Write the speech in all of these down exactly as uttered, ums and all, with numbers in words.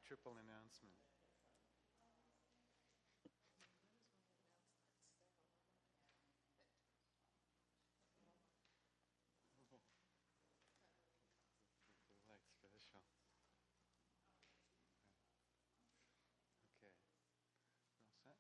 triple announcement. Like special. Okay. All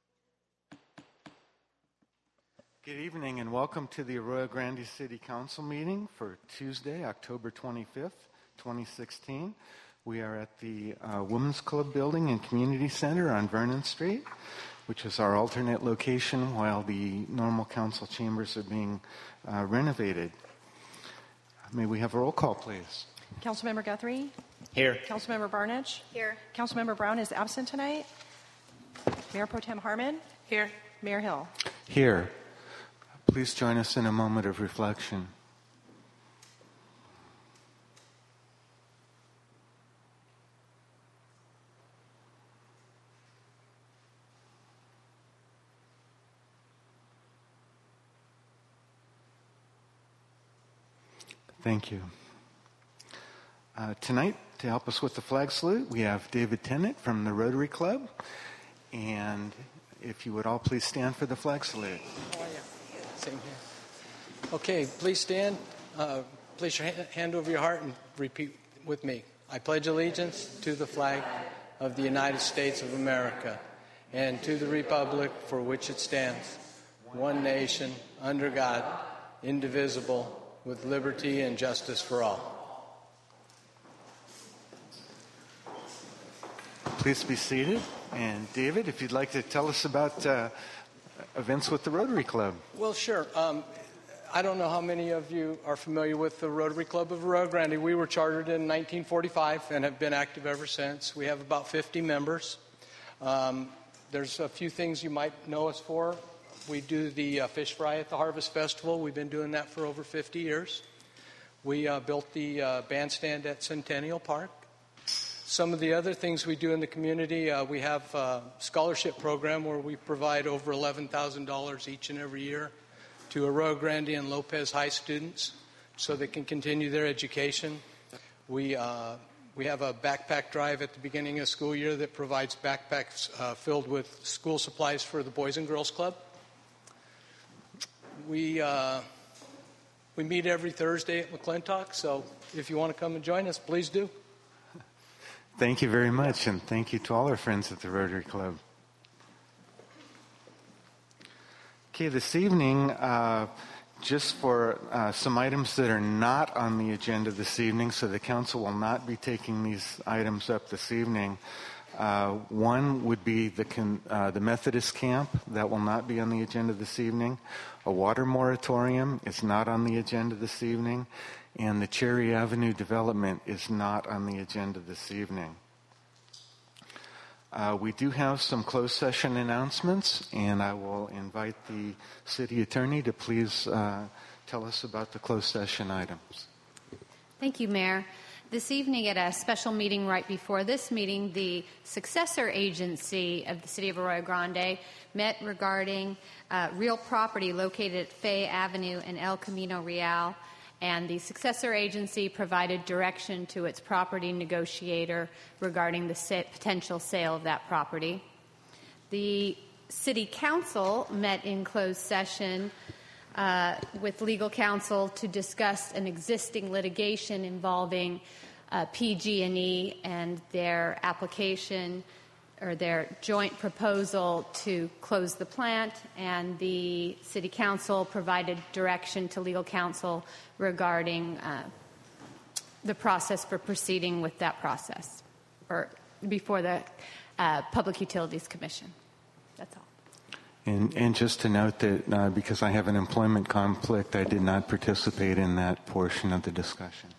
set? Good evening and welcome to the Arroyo Grande City Council meeting for Tuesday, October twenty-fifth, twenty sixteen. We are at the uh, Women's Club Building and Community Center on Vernon Street, which is our alternate location while the normal council chambers are being uh, renovated. May we have a roll call, please? Councilmember Guthrie? Here. Councilmember Barnage? Here. Councilmember Brown is absent tonight. Mayor Pro Tem Harmon? Here. Mayor Hill? Here. Please join us in a moment of reflection. Thank you. Uh, tonight, to help us with the flag salute, we have David Tennant from the Rotary Club. And if you would all please stand for the flag salute. How are you? Same here. Okay, please stand. Uh, place your ha- hand over your heart and repeat with me. I pledge allegiance to the flag of the United States of America and to the republic for which it stands, one nation, under God, indivisible, with liberty and justice for all. Please be seated. And David, if you'd like to tell us about uh, events with the Rotary Club. Well, sure. Um, I don't know how many of you are familiar with the Rotary Club of Arroyo Grande. We were chartered in nineteen forty-five and have been active ever since. We have about fifty members. Um, there's a few things you might know us for. We do the uh, fish fry at the Harvest Festival. We've been doing that for over fifty years. We uh, built the uh, bandstand at Centennial Park. Some of the other things we do in the community, uh, we have a scholarship program where we provide over eleven thousand dollars each and every year to Arroyo Grande and Lopez High students so they can continue their education. We uh, we have a backpack drive at the beginning of the school year that provides backpacks uh, filled with school supplies for the Boys and Girls Club. We uh, we meet every Thursday at McClintock, so if you want to come and join us, please do. Thank you very much, and thank you to all our friends at the Rotary Club. Okay, this evening, uh, just for uh, some items that are not on the agenda this evening, so the council will not be taking these items up this evening. Uh, one would be the con- uh, the Methodist camp. That will not be on the agenda this evening. A water moratorium is not on the agenda this evening. And the Cherry Avenue development is not on the agenda this evening. Uh, we do have some closed session announcements, and I will invite the city attorney to please uh, tell us about the closed session items. Thank you, Mayor. This evening at a special meeting right before this meeting, the successor agency of the City of Arroyo Grande met regarding uh, real property located at Fay Avenue and El Camino Real, and the successor agency provided direction to its property negotiator regarding the sa- potential sale of that property. The City Council met in closed session Uh, with legal counsel to discuss an existing litigation involving uh, P G and E and their application or their joint proposal to close the plant, and the City Council provided direction to legal counsel regarding uh, the process for proceeding with that process or before the uh, Public Utilities Commission. That's all. And, and just to note that uh, because I have an employment conflict, I did not participate in that portion of the discussion.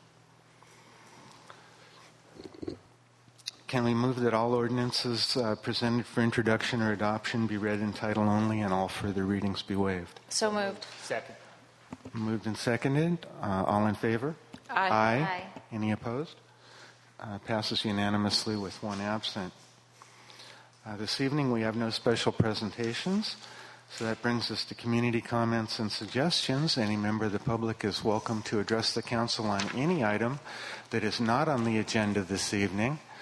Can we move that all ordinances uh, presented for introduction or adoption be read in title only and all further readings be waived? So moved. Second. Moved and seconded. Uh, all in favor? Aye. Aye. Aye. Any opposed? Uh, passes unanimously with one absent. Uh, this evening we have no special presentations, so that brings us to community comments and suggestions. Any member of the public is welcome to address the council on any item that is not on the agenda this evening.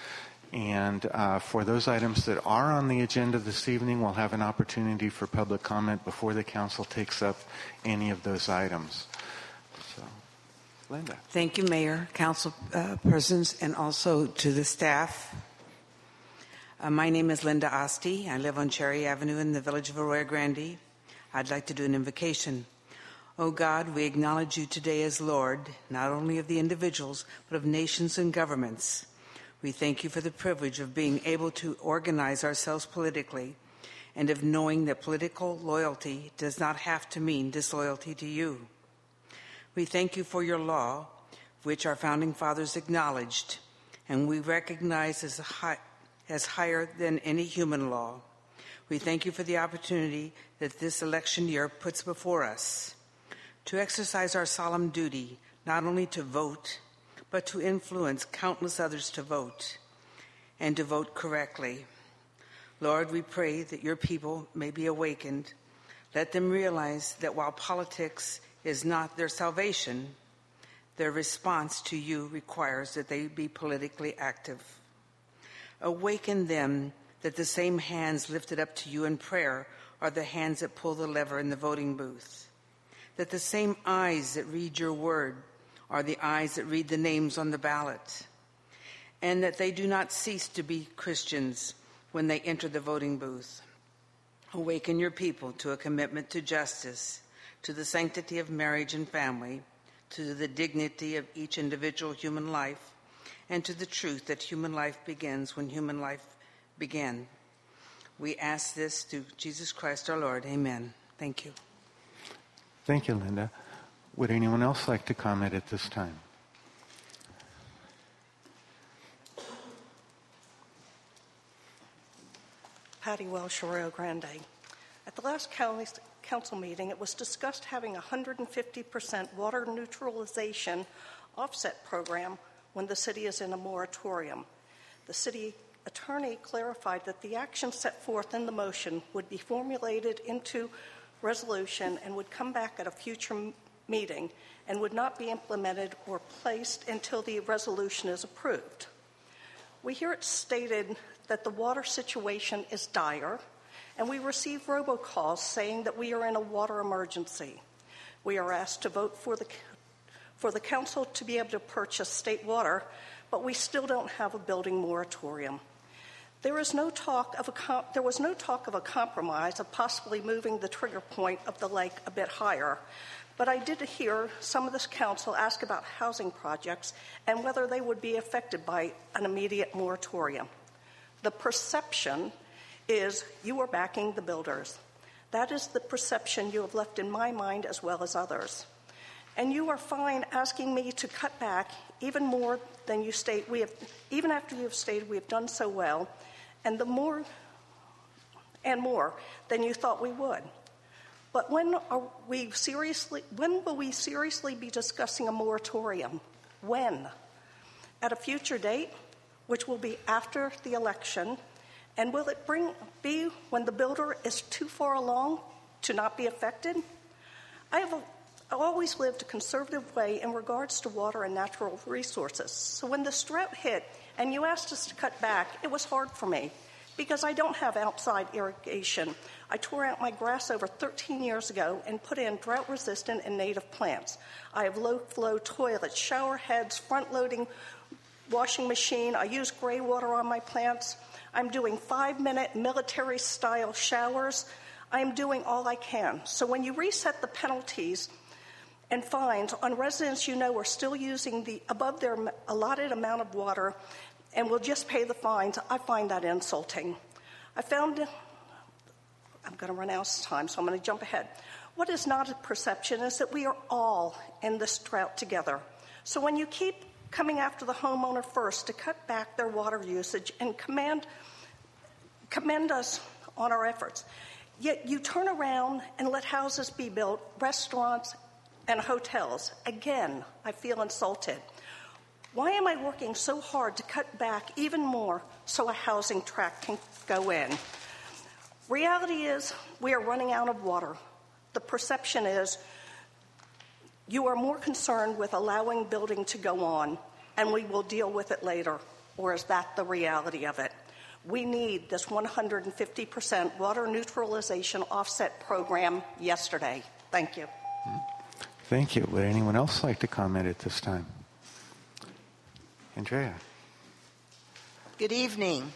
And uh, for those items that are on the agenda this evening, we'll have an opportunity for public comment before the council takes up any of those items. So, Linda. Thank you, Mayor, council uh, persons, and also to the staff. Uh, my name is Linda Oste. I live on Cherry Avenue in the village of Arroyo Grande. I'd like to do an invocation. Oh God, we acknowledge you today as Lord, not only of the individuals, but of nations and governments. We thank you for the privilege of being able to organize ourselves politically and of knowing that political loyalty does not have to mean disloyalty to you. We thank you for your law, which our founding fathers acknowledged, and we recognize as a high as higher than any human law. We thank you for the opportunity that this election year puts before us to exercise our solemn duty, not only to vote, but to influence countless others to vote and to vote correctly. Lord, we pray that your people may be awakened. Let them realize that while politics is not their salvation, their response to you requires that they be politically active. Awaken them that the same hands lifted up to you in prayer are the hands that pull the lever in the voting booth. That the same eyes that read your word are the eyes that read the names on the ballot. And that they do not cease to be Christians when they enter the voting booth. Awaken your people to a commitment to justice, to the sanctity of marriage and family, to the dignity of each individual human life, and to the truth that human life begins when human life began. We ask this through Jesus Christ our Lord. Amen. Thank you. Thank you, Linda. Would anyone else like to comment at this time? Patty Welsh, Arroyo Grande. At the last council meeting, it was discussed having a one hundred fifty percent water neutralization offset program when the city is in a moratorium. The city attorney clarified that the action set forth in the motion would be formulated into resolution and would come back at a future m- meeting and would not be implemented or placed until the resolution is approved. We hear it stated that the water situation is dire, and we receive robocalls saying that we are in a water emergency. We are asked to vote for the for the council to be able to purchase state water, but we still don't have a building moratorium. There is no talk of a com- there was no talk of a compromise of possibly moving the trigger point of the lake a bit higher, but I did hear some of this council ask about housing projects and whether they would be affected by an immediate moratorium. The perception is you are backing the builders. That is the perception you have left in my mind as well as others. And you are fine asking me to cut back even more than you state we have, even after you have stated we have done so well, and the more and more than you thought we would. But when are we seriously? When will we seriously be discussing a moratorium? When? At a future date, which will be after the election, and will it bring be when the builder is too far along to not be affected? I have a I've always lived a conservative way in regards to water and natural resources. So when this drought hit and you asked us to cut back, it was hard for me because I don't have outside irrigation. I tore out my grass over thirteen years ago and put in drought-resistant and native plants. I have low-flow toilets, shower heads, front-loading washing machine. I use gray water on my plants. I'm doing five-minute military-style showers. I'm doing all I can. So when you reset the penalties and fines on residents you know are still using the above their allotted amount of water and will just pay the fines, I find that insulting. I found, I'm going to run out of time, so I'm going to jump ahead. What is not a perception is that we are all in this drought together. So when you keep coming after the homeowner first to cut back their water usage and command, commend us on our efforts, yet you turn around and let houses be built, restaurants, and hotels. Again, I feel insulted. Why am I working so hard to cut back even more so a housing tract can go in? Reality is we are running out of water. The perception is you are more concerned with allowing building to go on, and we will deal with it later. or is that the reality of it? We need this one hundred fifty percent water neutralization offset program yesterday. Thank you. Thank you. Would anyone else like to comment at this time? Andrea. Good evening.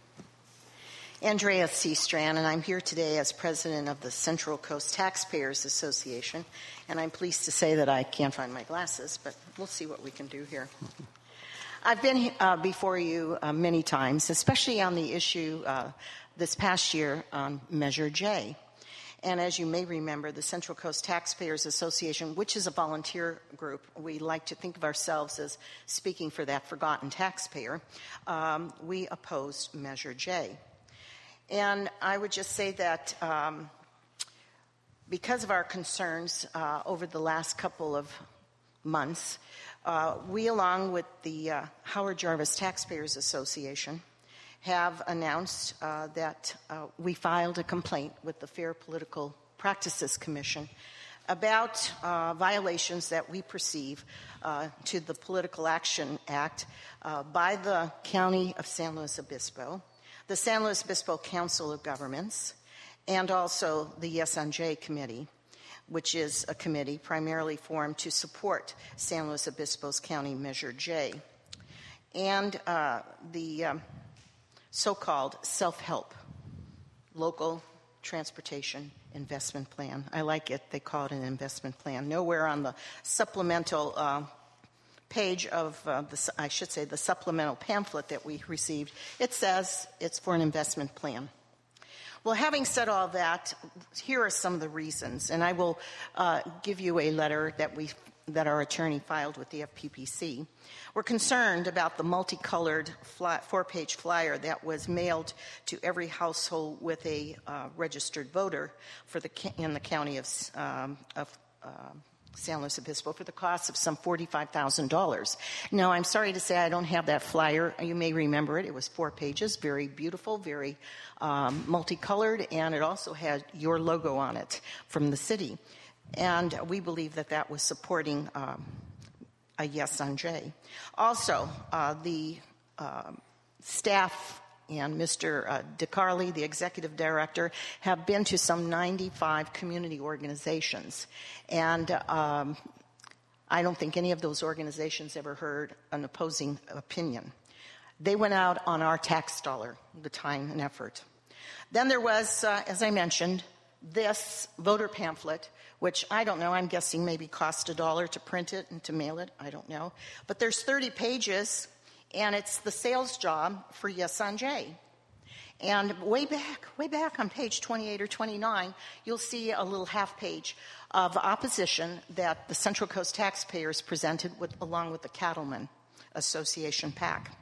Andrea C. Strand, and I'm here today as president of the Central Coast Taxpayers Association, and I'm pleased to say that I can't find my glasses, but we'll see what we can do here. I've been uh, before you uh, many times, especially on the issue uh, this past year on Measure J. And as you may remember, the Central Coast Taxpayers Association, which is a volunteer group, we like to think of ourselves as speaking for that forgotten taxpayer, um, we opposed Measure J. And I would just say that um, because of our concerns uh, over the last couple of months, uh, we, along with the uh, Howard Jarvis Taxpayers Association, have announced uh, that uh, we filed a complaint with the Fair Political Practices Commission about uh, violations that we perceive uh, to the Political Action Act uh, by the County of San Luis Obispo, the San Luis Obispo Council of Governments, and also the Yes on J Committee, which is a committee primarily formed to support San Luis Obispo's County Measure J, and uh, the um, so-called self-help local transportation investment plan. I like it. They call it an investment plan. Nowhere on the supplemental uh, page of, uh, the, I should say, the supplemental pamphlet that we received, it says it's for an investment plan. Well, having said all that, here are some of the reasons, and I will uh, give you a letter that we that our attorney filed with the F P P C. We're concerned about the multicolored fly, four-page flyer that was mailed to every household with a uh, registered voter for the in the county of, um, of uh, San Luis Obispo for the cost of some forty-five thousand dollars. Now, I'm sorry to say I don't have that flyer. You may remember it. It was four pages, very beautiful, very um, multicolored, and it also had your logo on it from the city. And we believe that that was supporting um, a Yes on J. Also, uh, the uh, staff and Mister Uh, DeCarli, the executive director, have been to some ninety-five community organizations. And um, I don't think any of those organizations ever heard an opposing opinion. They went out on our tax dollar, the time and effort. Then there was, uh, as I mentioned, this voter pamphlet, which I don't know, I'm guessing maybe cost a dollar to print it and to mail it. I don't know. But there's thirty pages, and it's the sales job for Yes on J. And way back, way back on page twenty-eight or twenty-nine, you'll see a little half page of opposition that the Central Coast taxpayers presented with, along with the Cattlemen Association PAC.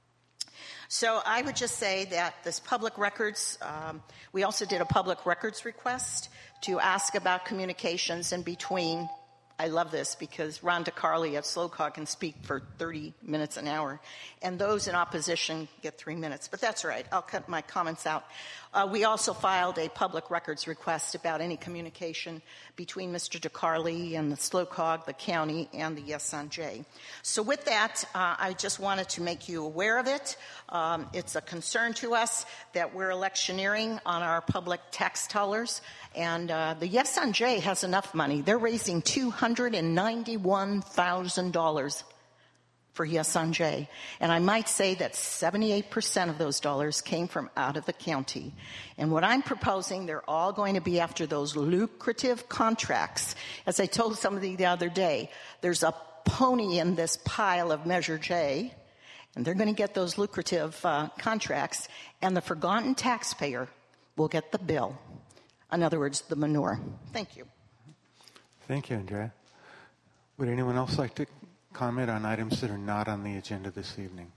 So I would just say that this public records, um, we also did a public records request to ask about communications in between. I love this because Ron DeCarli at SLOCOG can speak for thirty minutes an hour, and those in opposition get three minutes. But that's all right. I'll cut my comments out. Uh, we also filed a public records request about any communication between Mister DeCarli and the SLOCOG, the county, and the Yes on J. So with that, uh, I just wanted to make you aware of it. Um, it's a concern to us that we're electioneering on our public tax dollars, and uh, the Yes on J has enough money. They're raising two hundred ninety-one thousand dollars for Yes on J. And I might say that seventy-eight percent of those dollars came from out of the county. And what I'm proposing, they're all going to be after those lucrative contracts. As I told somebody the other day, there's a pony in this pile of Measure J, and they're going to get those lucrative uh, contracts, and the forgotten taxpayer will get the bill. In other words, the manure. Thank you. Thank you, Andrea. Would anyone else like to comment on items that are not on the agenda this evening?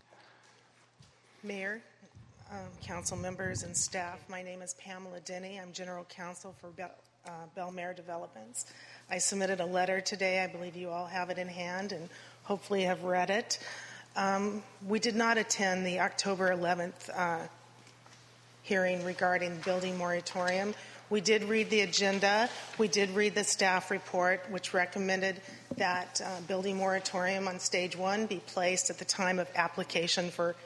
Mayor, um, council members, and staff, my name is Pamela Denny. I'm General Counsel for Bel, uh, Belmare Developments. I submitted a letter today. I believe you all have it in hand and hopefully have read it. Um, we did not attend the October eleventh uh, hearing regarding the building moratorium. We did read the agenda. We did read the staff report, which recommended that uh, building moratorium on stage one be placed at the time of application for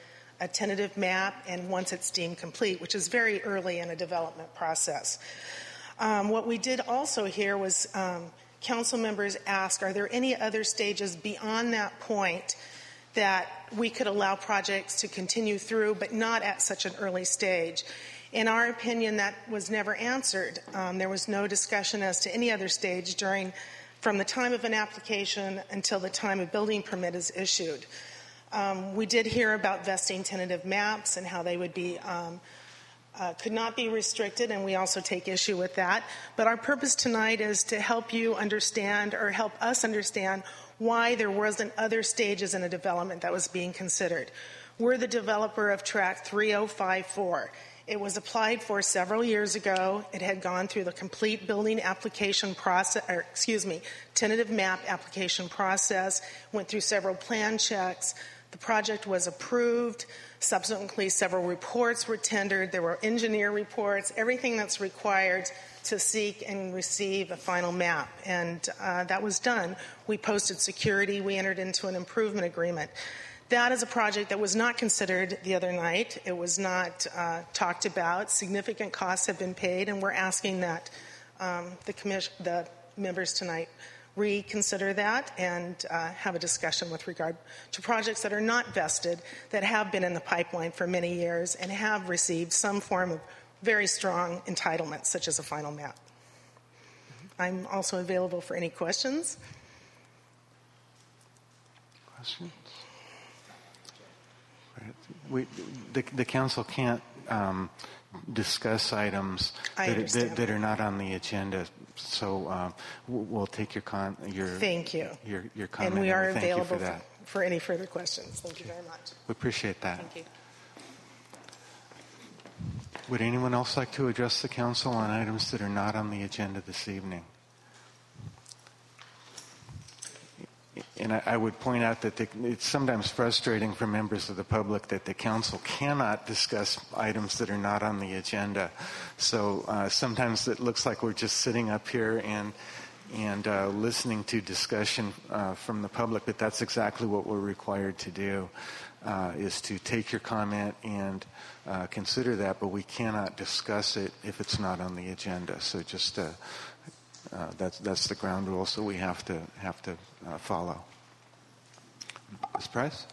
a tentative map, and once it's deemed complete, which is very early in a development process. Um, what we did also here was um, council members ask, are there any other stages beyond that point that we could allow projects to continue through, but not at such an early stage? In our opinion, that was never answered. Um, there was no discussion as to any other stage during, from the time of an application until the time a building permit is issued. Um, we did hear about vesting tentative maps and how they would be um, uh, could not be restricted, and we also take issue with that. But our purpose tonight is to help you understand, or help us understand, why there wasn't other stages in a development that was being considered. We're the developer of Track three oh five four. It was applied for several years ago. It had gone through the complete building application process, or excuse me, tentative map application process, went through several plan checks. The project was approved. Subsequently, several reports were tendered. There were engineer reports, everything that's required to seek and receive a final map. And uh, that was done. We posted security. We entered into an improvement agreement. That is a project that was not considered the other night. It was not uh, talked about. Significant costs have been paid, and we're asking that um, the, commission, the members tonight reconsider that and uh, have a discussion with regard to projects that are not vested, that have been in the pipeline for many years and have received some form of very strong entitlements, such as a final map. I'm also available for any questions. Questions? We, the, the council can't um, discuss items that, that, that are not on the agenda. So um, we'll take your con your thank you your your comment. And we are and available for, that. for, for any further questions. Thank you very much. We appreciate that. Thank you. Would anyone else like to address the council on items that are not on the agenda this evening? And I, I would point out that the, it's sometimes frustrating for members of the public that the council cannot discuss items that are not on the agenda. So uh, sometimes it looks like we're just sitting up here and and uh, listening to discussion uh, from the public, but that's exactly what we're required to do, uh, is to take your comment and uh, consider that, but we cannot discuss it if it's not on the agenda. So just uh, uh, that's that's the ground rule. So we have to have to uh, follow. Miz Price?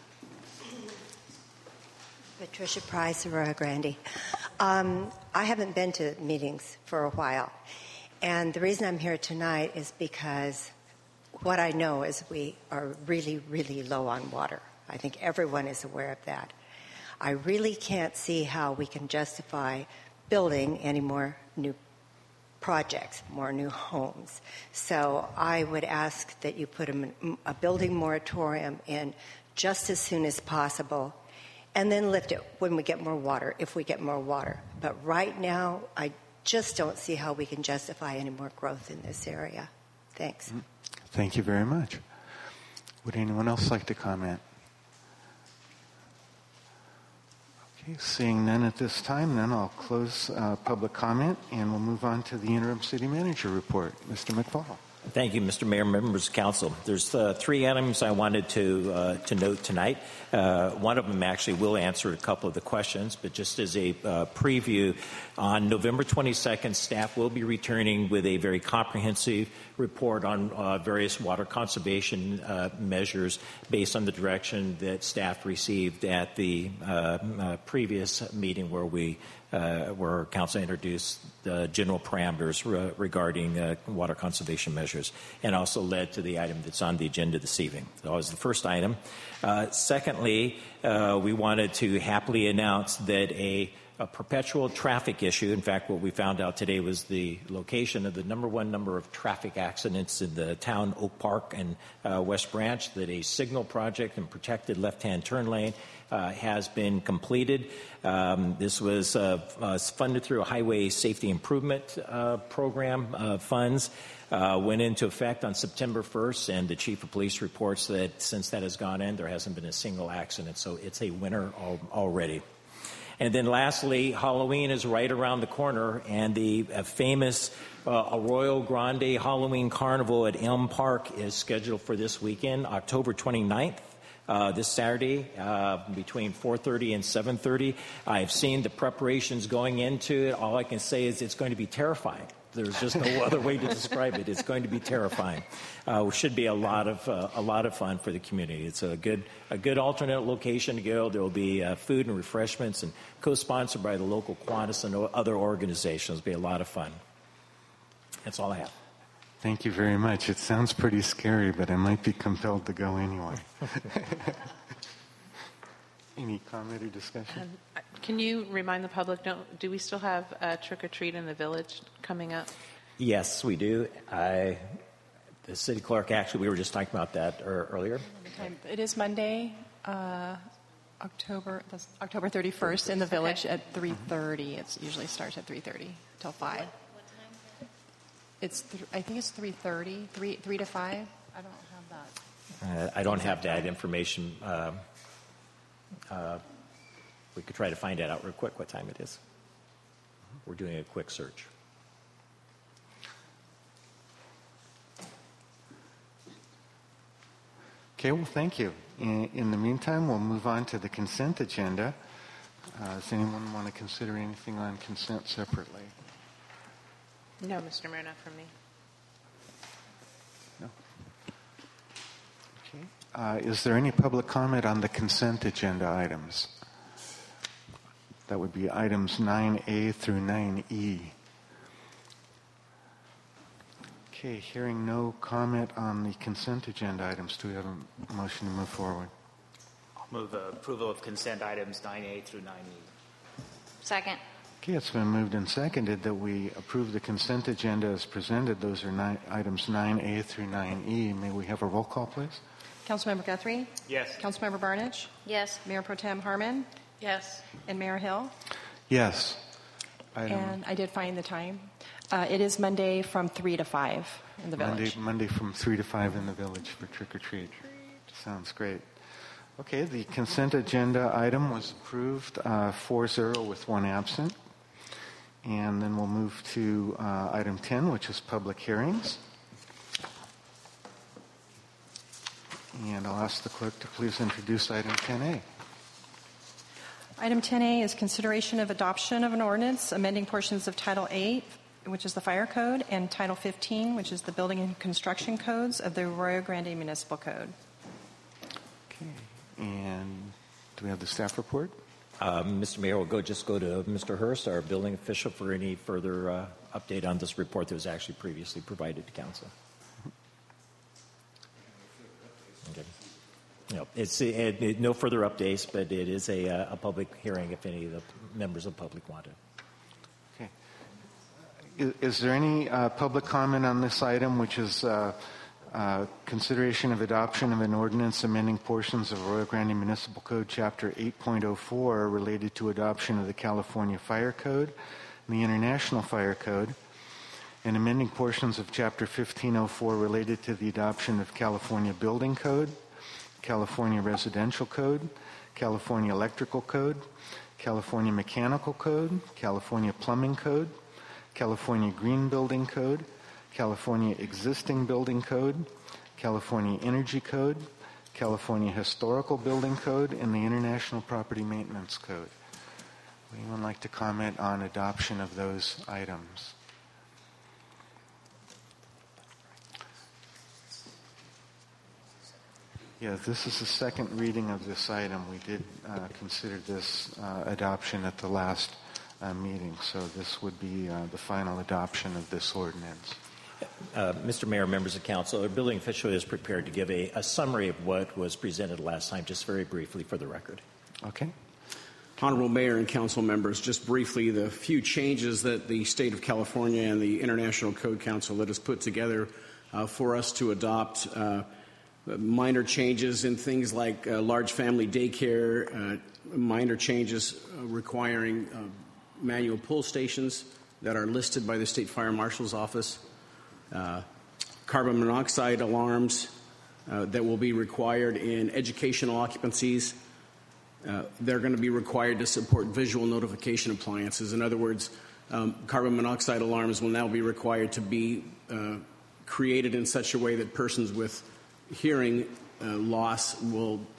Patricia Price, Arroyo Grande. Um, I haven't been to meetings for a while, and the reason I'm here tonight is because what I know is we are really, really low on water. I think everyone is aware of that. I really can't see how we can justify building any more new projects, more new homes. So I would ask that you put a, a building moratorium in just as soon as possible, and then lift it when we get more water, if we get more water. But right now, I just don't see how we can justify any more growth in this area. Thanks. Thank you very much. Would anyone else like to comment? Okay, seeing none at this time, then I'll close uh, public comment, and we'll move on to the interim city manager report. Mister McFall. Thank you, Mister Mayor, members of council. There's uh, three items I wanted to uh, to note tonight. Uh, one of them actually will answer a couple of the questions, but just as a uh, preview, on November twenty-second, staff will be returning with a very comprehensive report on uh, various water conservation uh, measures based on the direction that staff received at the uh, uh, previous meeting where we uh, where council introduced the general parameters re- regarding uh, water conservation measures, and also led to the item that's on the agenda this evening. That was the first item. Uh, secondly, uh, we wanted to happily announce that a A perpetual traffic issue. In fact, what we found out today was the location of the number one number of traffic accidents in the town, Oak Park and uh, West Branch, that a signal project and protected left-hand turn lane uh, has been completed. Um, this was uh, uh, funded through a highway safety improvement uh, program uh, funds. Uh, went into effect on September first, and the chief of police reports that since that has gone in, there hasn't been a single accident. So it's a winner al- already. And then lastly, Halloween is right around the corner, and the uh, famous uh, Arroyo Grande Halloween Carnival at Elm Park is scheduled for this weekend, October twenty-ninth uh, this Saturday uh, between four thirty and seven thirty. I've seen the preparations going into it. All I can say is it's going to be terrifying. There's just no other way to describe it. It's going to be terrifying. Uh, it should be a lot of uh, a lot of fun for the community. It's a good a good alternate location to go. There will be uh, food and refreshments, and co-sponsored by the local Qantas and other organizations. It'll be a lot of fun. That's all I have. Thank you very much. It sounds pretty scary, but I might be compelled to go anyway. Any comment or discussion? Um, can you remind the public, don't, do we still have a trick-or-treat in the village coming up? Yes, we do. I, the city clerk, actually, we were just talking about that er, earlier. It is Monday, uh, October that's October thirty-first in the village okay. at three thirty. It usually starts at three thirty till five. What, what time? It's th- I think it's three thirty, three three to five. I don't have that. Uh, I don't have that information. Uh, uh, we could try to find that out real quick what time it is. We're doing a quick search. Okay, well, thank you. In, in the meantime, we'll move on to the consent agenda. Uh, does anyone want to consider anything on consent separately? No, Mister Mayor, not from me. No. Okay. Uh, is there any public comment on the consent agenda items? That would be items nine A through nine E. Okay, hearing no comment on the consent agenda items, do we have a motion to move forward? I'll move uh, approval of consent items nine A through nine E. Second. Okay, it's been moved and seconded that we approve the consent agenda as presented. Those are nine, items nine A through nine E. May we have a roll call, please? Councilmember Guthrie? Yes. Councilmember Barnage? Yes. Mayor Pro Tem Harmon? Yes. And Mayor Hill? Yes. Item And I did find the time. Uh, it is Monday from three to five in the village. Monday, Monday from three to five in the village for trick or treat. Sounds great. Okay, the consent agenda item was approved uh, four zero with one absent. And then we'll move to uh, item ten, which is public hearings. And I'll ask the clerk to please introduce item ten A. Item ten A is consideration of adoption of an ordinance amending portions of Title eight, which is the Fire Code, and Title fifteen, which is the Building and Construction Codes of the Arroyo Grande Municipal Code. Okay. And do we have the staff report? Uh, Mister Mayor, we'll go just go to Mister Hurst, our building official, for any further uh, update on this report that was actually previously provided to council. Okay. No, it's it, it, no further updates, but it is a, a public hearing if any of the members of the public want it. Okay. Is, is there any uh, public comment on this item, which is uh, uh, consideration of adoption of an ordinance amending portions of Arroyo Grande Municipal Code, Chapter eight point oh four, related to adoption of the California Fire Code and the International Fire Code, and amending portions of Chapter fifteen oh four related to the adoption of California Building Code, California Residential Code, California Electrical Code, California Mechanical Code, California Plumbing Code, California Green Building Code, California Existing Building Code, California Energy Code, California Historical Building Code, and the International Property Maintenance Code. Would anyone like to comment on adoption of those items? Yeah, this is the second reading of this item. We did uh, consider this uh, adoption at the last uh, meeting, so this would be uh, the final adoption of this ordinance. Uh, Mister Mayor, members of council, our building official is prepared to give a, a summary of what was presented last time, just very briefly for the record. Okay. Honorable Mayor and council members, just briefly, the few changes that the state of California and the International Code Council that has put together uh, for us to adopt uh, minor changes in things like uh, large family daycare, uh, minor changes uh, requiring uh, manual pull stations that are listed by the State Fire Marshal's Office, uh, carbon monoxide alarms uh, that will be required in educational occupancies. Uh, they're going to be required to support visual notification appliances. In other words, um, carbon monoxide alarms will now be required to be uh, created in such a way that persons with hearing uh, loss will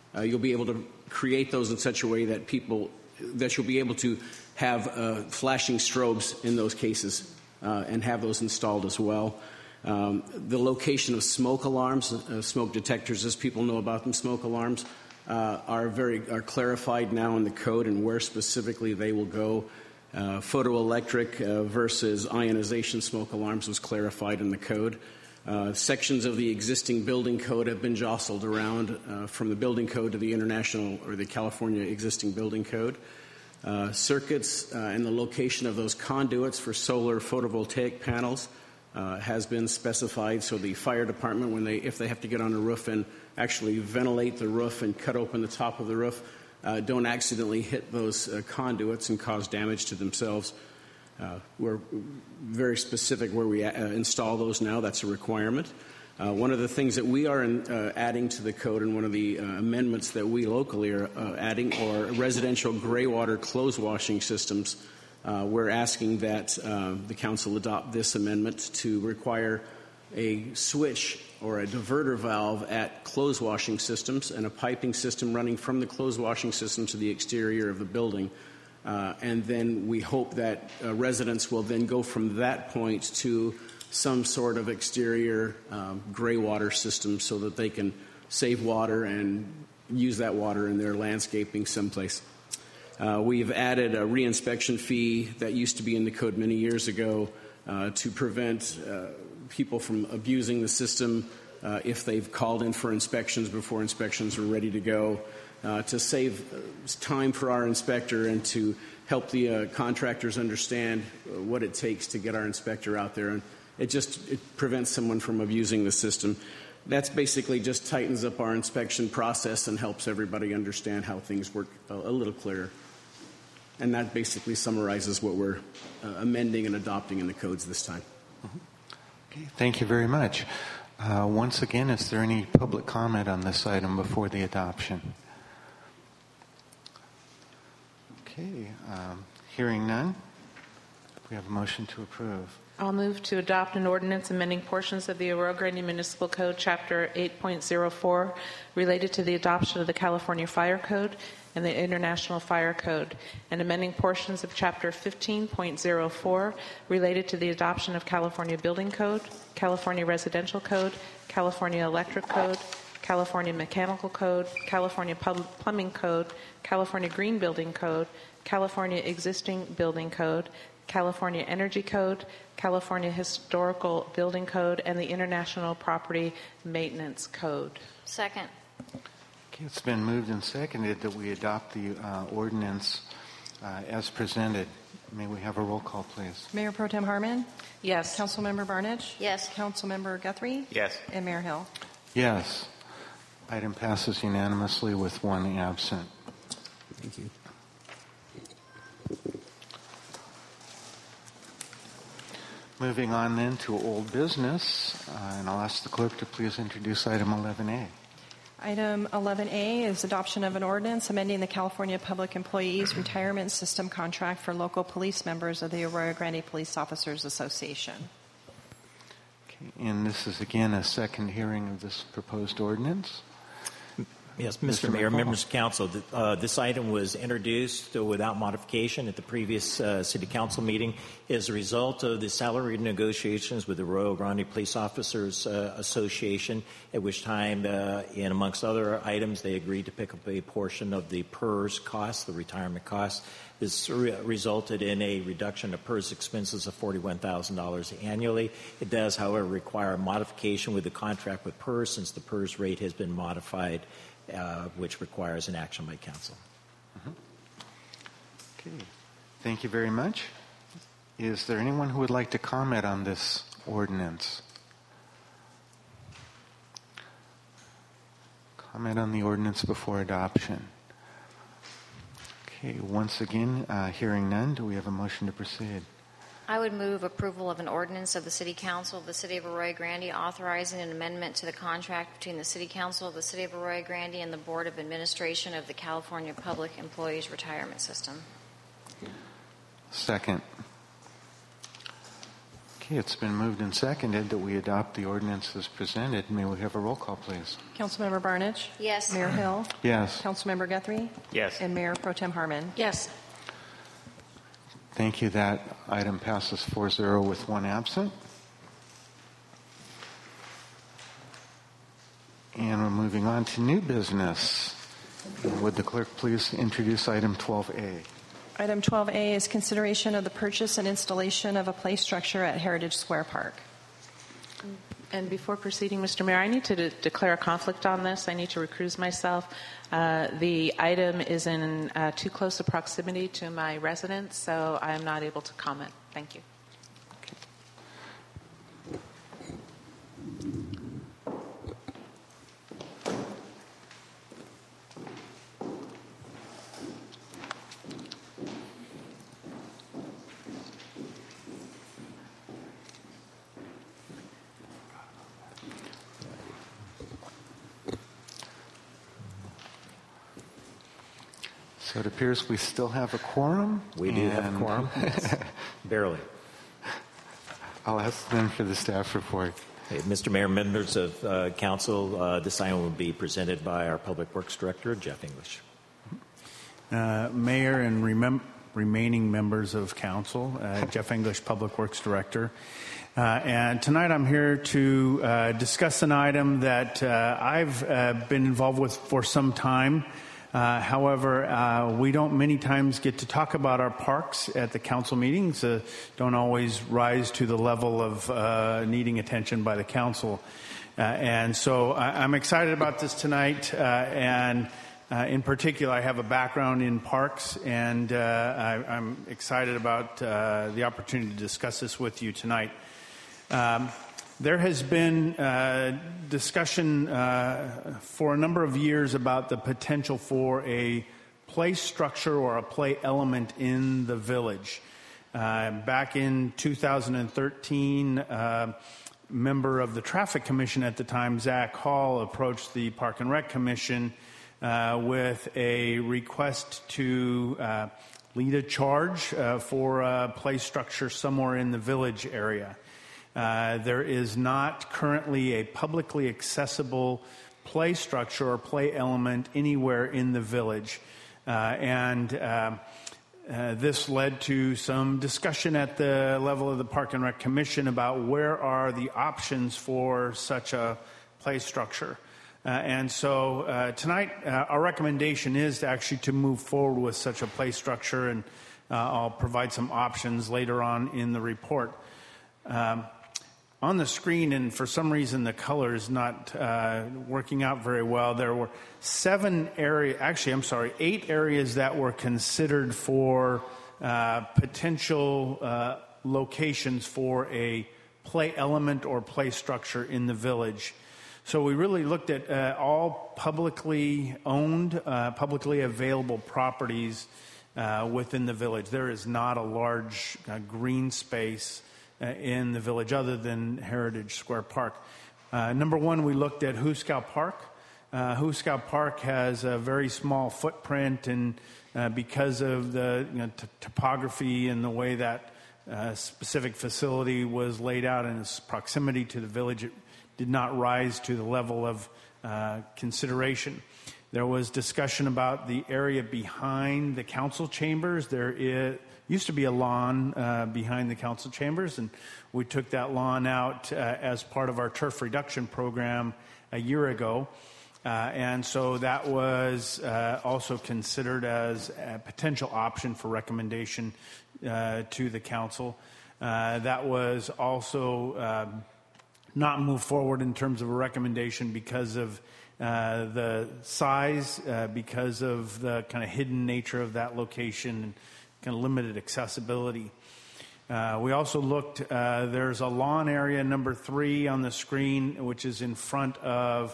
Uh, you'll be able to create those in such a way that people, that you'll be able to have uh, flashing strobes in those cases uh, and have those installed as well. Um, the location of smoke alarms, uh, smoke detectors, as people know about them, smoke alarms, uh, are very are clarified now in the code and where specifically they will go. Uh, photoelectric uh, versus ionization smoke alarms was clarified in the code. Uh, sections of the existing building code have been jostled around uh, from the building code to the international or the California existing building code. Uh, circuits uh, and the location of those conduits for solar photovoltaic panels uh, has been specified, so the fire department, when they if they have to get on a roof and actually ventilate the roof and cut open the top of the roof, uh, don't accidentally hit those uh, conduits and cause damage to themselves. Uh, we're very specific where we uh, install those now. That's a requirement. Uh, one of the things that we are in, uh, adding to the code, and one of the uh, amendments that we locally are uh, adding, are residential gray water clothes washing systems. Uh, we're asking that uh, the council adopt this amendment to require a switch or a diverter valve at clothes washing systems and a piping system running from the clothes washing system to the exterior of the building. Uh, and then we hope that uh, residents will then go from that point to some sort of exterior um, gray water system so that they can save water and use that water in their landscaping someplace. Uh, we've added a reinspection fee that used to be in the code many years ago uh, to prevent uh, people from abusing the system uh, if they've called in for inspections before inspections are ready to go, uh, to save time for our inspector and to help the uh, contractors understand what it takes to get our inspector out there. And it just it prevents someone from abusing the system. That's basically just tightens up our inspection process and helps everybody understand how things work a, a little clearer. And that basically summarizes what we're uh, amending and adopting in the codes this time. Mm-hmm. Okay, thank you very much. Uh, once again, is there any public comment on this item before the adoption? Okay, um, hearing none, we have a motion to approve. I'll move to adopt an ordinance amending portions of the Arroyo Grande Municipal Code, Chapter eight point oh four, related to the adoption of the California Fire Code and the International Fire Code, and amending portions of Chapter fifteen point oh four related to the adoption of California Building Code, California Residential Code, California Electric Code, California Mechanical Code, California Pub- Plumbing Code, California Green Building Code, California Existing Building Code, California Energy Code, California Historical Building Code, and the International Property Maintenance Code. Second. Okay, it's been moved and seconded that we adopt the uh, ordinance uh, as presented. May we have a roll call, please? Mayor Pro Tem Harmon? Yes. Councilmember Barnage? Yes. Councilmember Guthrie? Yes. And Mayor Hill? Yes. Item passes unanimously with one absent. Thank you. Moving on then to old business, uh, and I'll ask the clerk to please introduce item eleven A. Item eleven A is adoption of an ordinance amending the California Public Employees Retirement System contract for local police members of the Arroyo Grande Police Officers Association. Okay, and this is again a second hearing of this proposed ordinance. Yes, Mister Mister Mayor, McCall. members of council, uh, this item was introduced without modification at the previous uh, city council meeting as a result of the salary negotiations with the Arroyo Grande Police Officers uh, Association, at which time, uh, and amongst other items, they agreed to pick up a portion of the P E R S costs, the retirement costs. This re- resulted in a reduction of P E R S expenses of forty-one thousand dollars annually. It does, however, require a modification with the contract with P E R S since the P E R S rate has been modified, Uh, which requires an action by council. Mm-hmm. Okay. Thank you very much. Is there anyone who would like to comment on this ordinance? Comment on the ordinance before adoption. Okay. Once again, uh, hearing none, do we have a motion to proceed? I would move approval of an ordinance of the City Council of the City of Arroyo Grande authorizing an amendment to the contract between the City Council of the City of Arroyo Grande and the Board of Administration of the California Public Employees Retirement System. Second. Okay, it's been moved and seconded that we adopt the ordinance as presented. May we have a roll call, please? Councilmember Barnage? Yes. Mayor Hill? Yes. Councilmember Guthrie? Yes. And Mayor Pro Tem Harmon? Yes. Thank you. That item passes four zero with one absent. And we're moving on to new business. Would the clerk please introduce item twelve A? Item twelve A is consideration of the purchase and installation of a play structure at Heritage Square Park. And before proceeding, Mister Mayor, I need to de- declare a conflict on this. I need to recuse myself. Uh, the item is in uh, too close a proximity to my residence, so I am not able to comment. Thank you. So it appears we still have a quorum. We do have a quorum. Barely. I'll ask then for the staff report. Hey, Mister Mayor, members of uh, council, uh, this item will be presented by our Public Works Director, Jeff English. Uh, Mayor and remem- remaining members of council, uh, Jeff English, Public Works Director. Uh, and tonight I'm here to uh, discuss an item that uh, I've uh, been involved with for some time. Uh, however, uh, we don't many times get to talk about our parks at the council meetings, uh, don't always rise to the level of uh, needing attention by the council. Uh, and so I- I'm excited about this tonight, uh, and uh, in particular, I have a background in parks, and uh, I- I'm excited about uh, the opportunity to discuss this with you tonight. Um, There has been uh, discussion uh, for a number of years about the potential for a play structure or a play element in the village. Uh, back in two thousand thirteen, uh, member of the Traffic Commission at the time, Zach Hall, approached the Park and Rec Commission uh, with a request to uh, lead a charge uh, for a play structure somewhere in the village area. Uh, there is not currently a publicly accessible play structure or play element anywhere in the village. Uh, and uh, uh, this led to some discussion at the level of the Park and Rec Commission about where are the options for such a play structure. Uh, and so uh, tonight, uh, our recommendation is actually to move forward with such a play structure, and uh, I'll provide some options later on in the report. Um, On the screen, and for some reason the color is not uh, working out very well, there were seven areas, actually, I'm sorry, eight areas that were considered for uh, potential uh, locations for a play element or play structure in the village. So we really looked at uh, all publicly owned, uh, publicly available properties uh, within the village. There is not a large uh, green space Uh, in the village other than Heritage Square Park. Uh, number one, we looked at Hooskow Park. Uh, Hooskow Park has a very small footprint, and uh, because of the you know, t- topography and the way that uh, specific facility was laid out in its proximity to the village, it did not rise to the level of uh, consideration. There was discussion about the area behind the council chambers. There is used to be a lawn uh, behind the council chambers, and we took that lawn out uh, as part of our turf reduction program a year ago. Uh, and so that was uh, also considered as a potential option for recommendation uh, to the council. Uh, that was also um, not moved forward in terms of a recommendation because of uh, the size, uh, because of the kind of hidden nature of that location, kind of limited accessibility. Uh, we also looked, uh, there's a lawn area, number three on the screen, which is in front of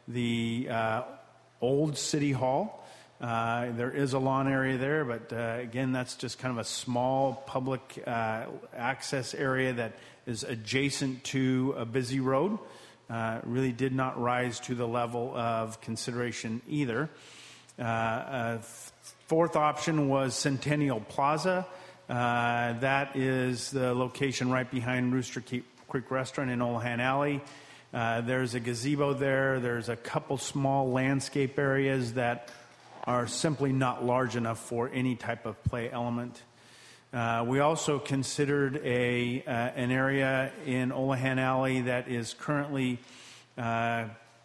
the uh, old City Hall. Uh, there is a lawn area there, but uh, again, that's just kind of a small public uh, access area that is adjacent to a busy road. Uh, really did not rise to the level of consideration either. Uh, uh, Fourth option was Centennial Plaza. Uh, that is the location right behind Rooster Creek Restaurant in Olahan Alley. Uh, there's a gazebo there. There's a couple small landscape areas that are simply not large enough for any type of play element. Uh, we also considered a uh, an area in Olahan Alley that is currently uh,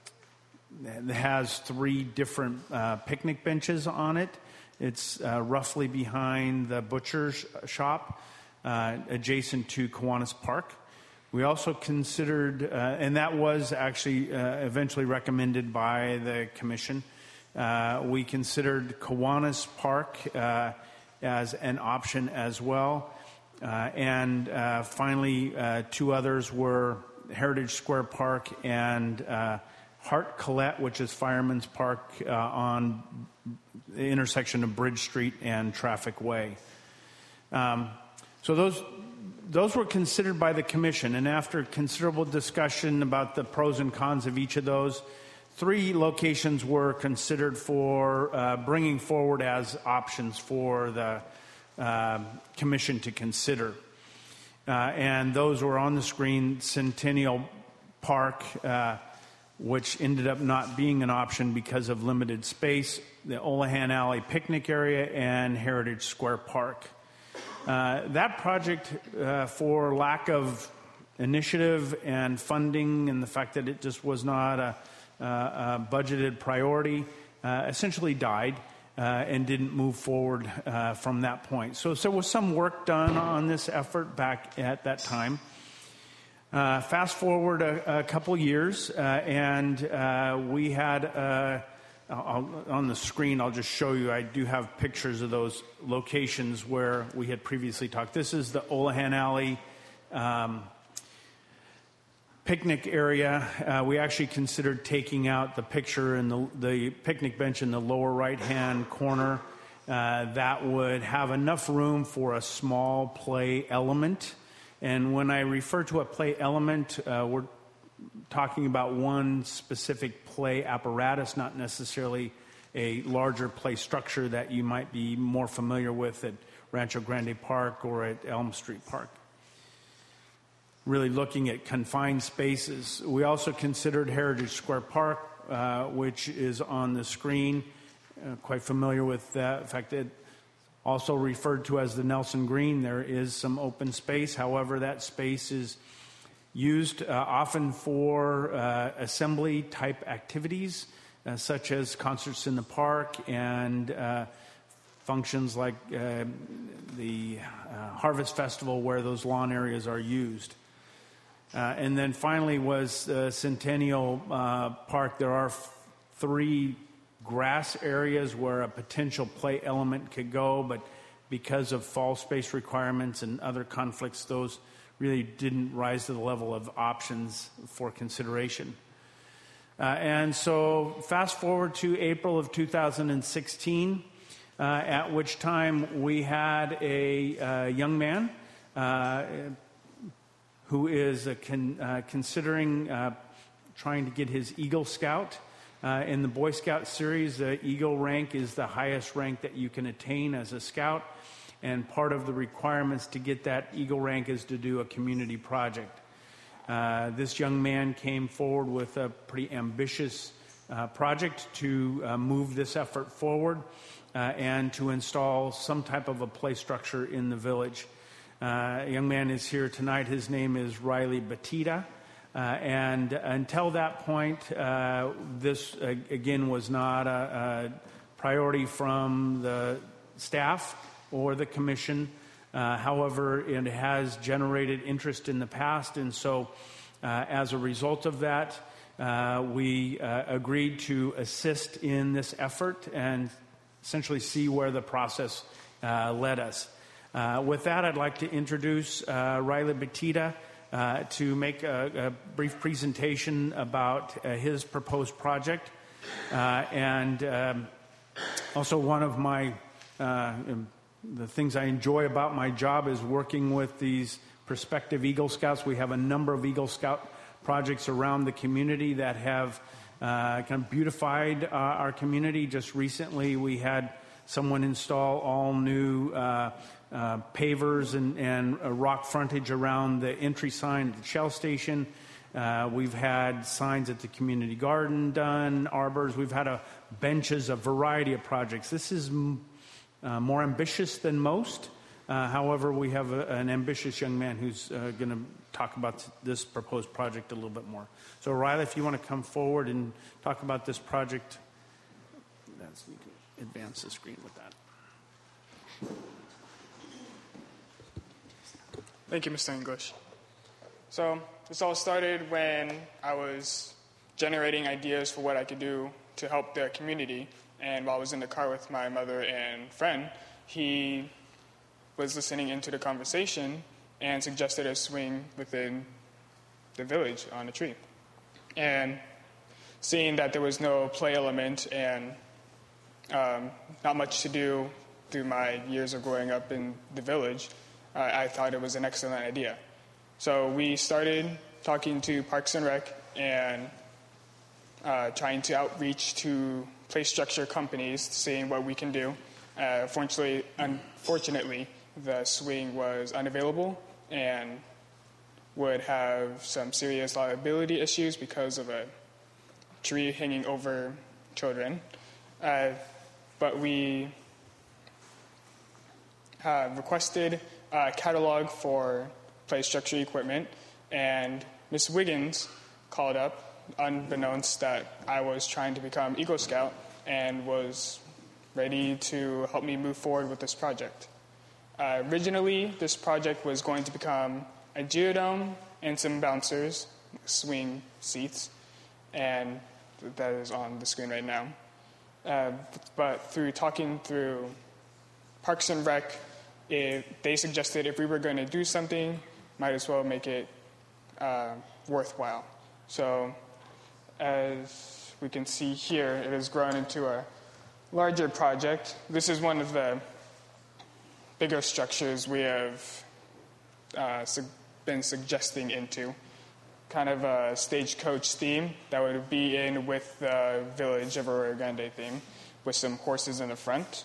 has three different uh, picnic benches on it. It's uh, roughly behind the butcher's shop, uh, adjacent to Kiwanis Park. We also considered, uh, and that was actually uh, eventually recommended by the commission. Uh, we considered Kiwanis Park uh, as an option as well. Uh, and uh, finally, uh, two others were Heritage Square Park and uh, Hart Colette, which is Fireman's Park uh, on the intersection of Bridge Street and Traffic Way. Um, so those those were considered by the commission, and after considerable discussion about the pros and cons of each of those, three locations were considered for uh, bringing forward as options for the uh, commission to consider. Uh, and those were on the screen: Centennial Park, uh, which ended up not being an option because of limited space, the Olahan Alley picnic area, and Heritage Square Park. Uh, that project, uh, for lack of initiative and funding and the fact that it just was not a, a, a budgeted priority, uh, essentially died uh, and didn't move forward uh, from that point. So, so there was some work done on this effort back at that time. Uh, fast forward a, a couple years, uh, and uh, we had, uh, I'll, on the screen, I'll just show you, I do have pictures of those locations where we had previously talked. This is the Olahan Alley um, picnic area. Uh, we actually considered taking out the picture in the, the picnic bench in the lower right-hand corner. Uh, that would have enough room for a small play element. And when I refer to a play element, uh, we're talking about one specific play apparatus, not necessarily a larger play structure that you might be more familiar with at Rancho Grande Park or at Elm Street Park. Really looking at confined spaces. We also considered Heritage Square Park, uh, which is on the screen. Uh, quite familiar with that. In fact, it also referred to as the Nelson Green. There is some open space. However, that space is used uh, often for uh, assembly type activities, uh, such as concerts in the park and uh, functions like uh, the uh, Harvest Festival, where those lawn areas are used. Uh, and then finally was uh, Centennial uh, Park. There are f- three grass areas where a potential play element could go, but because of fall space requirements and other conflicts, those really didn't rise to the level of options for consideration. Uh, and so fast forward to April of two thousand sixteen, uh, at which time we had a uh, young man uh, who is uh, con- uh, considering uh, trying to get his Eagle Scout. Uh, in the Boy Scout series, the Eagle rank is the highest rank that you can attain as a scout, and part of the requirements to get that Eagle rank is to do a community project. Uh, this young man came forward with a pretty ambitious uh, project to uh, move this effort forward uh, and to install some type of a play structure in the village. Uh, a young man is here tonight. His name is Riley Batista. Uh, and until that point, uh, this, uh, again, was not a, a priority from the staff or the commission. Uh, however, it has generated interest in the past, and so uh, as a result of that, uh, we uh, agreed to assist in this effort and essentially see where the process uh, led us. Uh, with that, I'd like to introduce uh, Riley Batista Uh, to make a, a brief presentation about uh, his proposed project. Uh, and um, also one of my, uh, the things I enjoy about my job is working with these prospective Eagle Scouts. We have a number of Eagle Scout projects around the community that have uh, kind of beautified uh, our community. Just recently we had someone install all new uh, uh, pavers and, and uh, rock frontage around the entry sign at the Shell station. Uh, we've had signs at the community garden done, arbors. We've had a benches, a variety of projects. This is uh, more ambitious than most. Uh, however, we have a, an ambitious young man who's uh, going to talk about this proposed project a little bit more. So, Riley, if you want to come forward and talk about this project, that's, you can advance the screen with that. Thank you, Mister English. So, this all started when I was generating ideas for what I could do to help the community. And while I was in the car with my mother and friend, he was listening into the conversation and suggested a swing within the village on a tree. And seeing that there was no play element and um, not much to do through my years of growing up in the village, uh, I thought it was an excellent idea. So we started talking to Parks and Rec and uh, trying to outreach to play structure companies, seeing what we can do. Uh, fortunately, unfortunately, the swing was unavailable and would have some serious liability issues because of a tree hanging over children. Uh, but we uh, requested a catalog for play structure equipment, and Miss Wiggins called up, unbeknownst that I was trying to become Eagle Scout, and was ready to help me move forward with this project. Uh, originally, this project was going to become a geodome and some bouncers, swing seats, and that is on the screen right now. Uh, but through talking through Parks and Rec, it, they suggested if we were going to do something, might as well make it uh, worthwhile. So as we can see here, it has grown into a larger project. This is one of the bigger structures we have uh, su- been suggesting into, kind of a stagecoach theme that would be in with the Village of Arroyo Grande theme, with some horses in the front.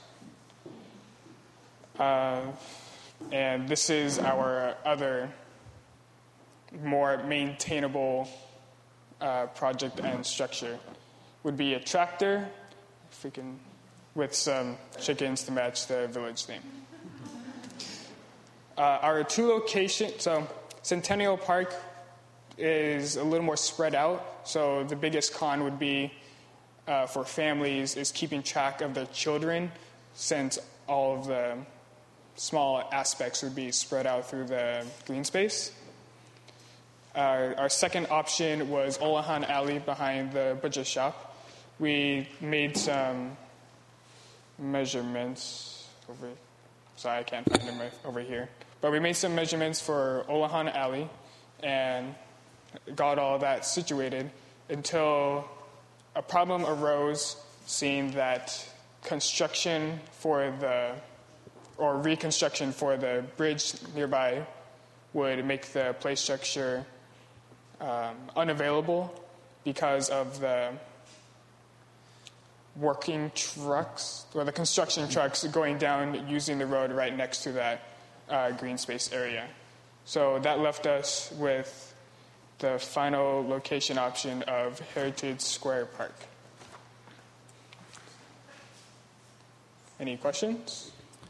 Uh, and this is our other more maintainable uh, project and structure. Would be a tractor, if we can, with some chickens to match the village theme. Uh, our two locations, so Centennial Park is a little more spread out, so the biggest con would be uh, for families is keeping track of their children, since all of the small aspects would be spread out through the green space. Uh, our second option was Olahan Alley behind the butcher shop. We made some measurements over, sorry, I can't find them right over here. But we made some measurements for Olahan Alley and got all that situated until a problem arose, seeing that construction for the, or reconstruction for the bridge nearby would make the play structure um, unavailable because of the working trucks, or the construction trucks going down using the road right next to that uh, green space area. So that left us with the final location option of Heritage Square Park. Any questions?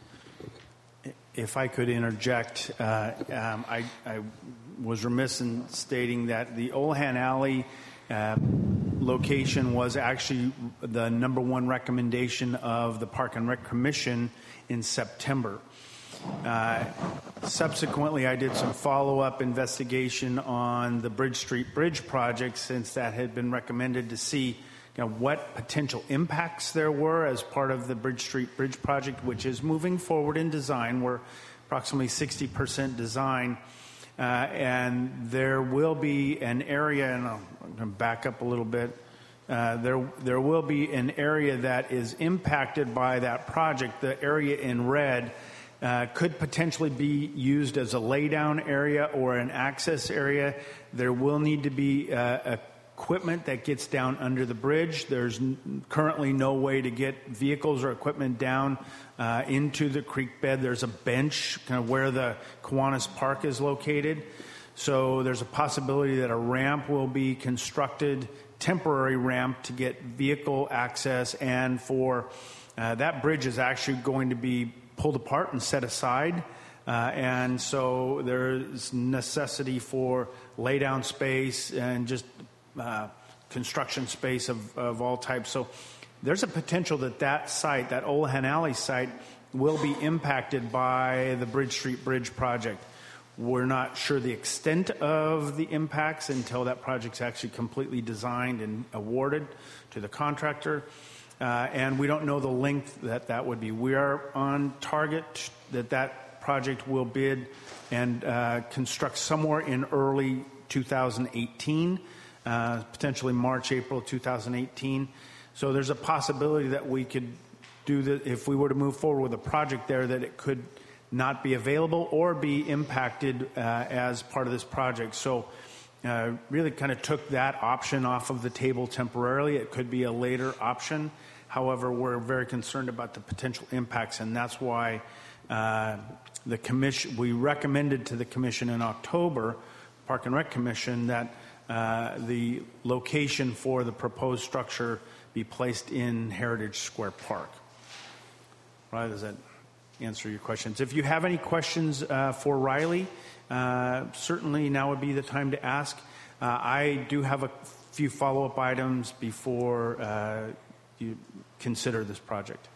If I could interject, uh, um, I, I was remiss in stating that the Olahan Alley uh, location was actually the number one recommendation of the Park and Rec Commission in September. Uh, subsequently, I did some follow-up investigation on the Bridge Street Bridge project, since that had been recommended, to see you know, what potential impacts there were as part of the Bridge Street Bridge project, which is moving forward in design. We're approximately sixty percent design. Uh, and there will be an area, and I'm going to back up a little bit. Uh, there, there will be an area that is impacted by that project. The area in red uh, could potentially be used as a laydown area or an access area. There will need to be uh, a equipment that gets down under the bridge. There's n- currently no way to get vehicles or equipment down uh, into the creek bed. There's a bench kind of where the Kiwanis Park is located. So there's a possibility that a ramp will be constructed, temporary ramp to get vehicle access, and for uh, that bridge is actually going to be pulled apart and set aside. Uh, and so there's necessity for lay down space and just uh, construction space of, of all types. So there's a potential that that site, that Olahan Alley site, will be impacted by the Bridge Street Bridge project. We're not sure the extent of the impacts until that project's actually completely designed and awarded to the contractor. Uh, and we don't know the length that that would be. We are on target that that project will bid and uh, construct somewhere in early two thousand eighteen, uh, potentially March, April two thousand eighteen. So there's a possibility that we could do that if we were to move forward with a project there, that it could not be available or be impacted uh, as part of this project. So uh, really kind of took that option off of the table temporarily. It could be a later option. However, we're very concerned about the potential impacts, and that's why uh, the commission, we recommended to the commission in October, Park and Rec Commission, that uh, the location for the proposed structure be placed in Heritage Square Park. Right, does that answer your questions? If you have any questions uh, for Riley, uh, certainly now would be the time to ask. Uh, I do have a few follow-up items before uh, you consider this project.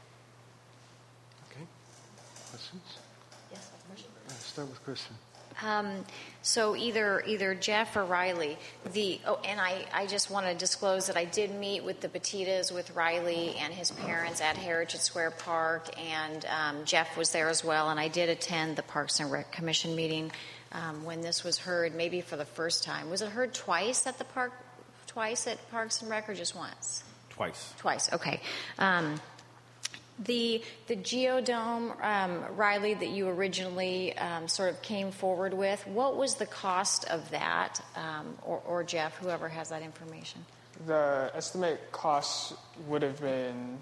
Okay. Questions? Yes, I have a question. Yeah, start with Kristen. Um, so either either Jeff or Riley, the oh, and I, I just want to disclose that I did meet with the Petitas, with Riley and his parents at Heritage Square Park, and um, Jeff was there as well, and I did attend the Parks and Rec Commission meeting um, when this was heard, maybe for the first time. Was it heard twice at the park, twice at Parks and Rec, or just once? Twice. Twice, okay. Um, The the geodome, um, Riley, that you originally um, sort of came forward with, what was the cost of that, um, or, or Jeff, whoever has that information? The estimate cost would have been,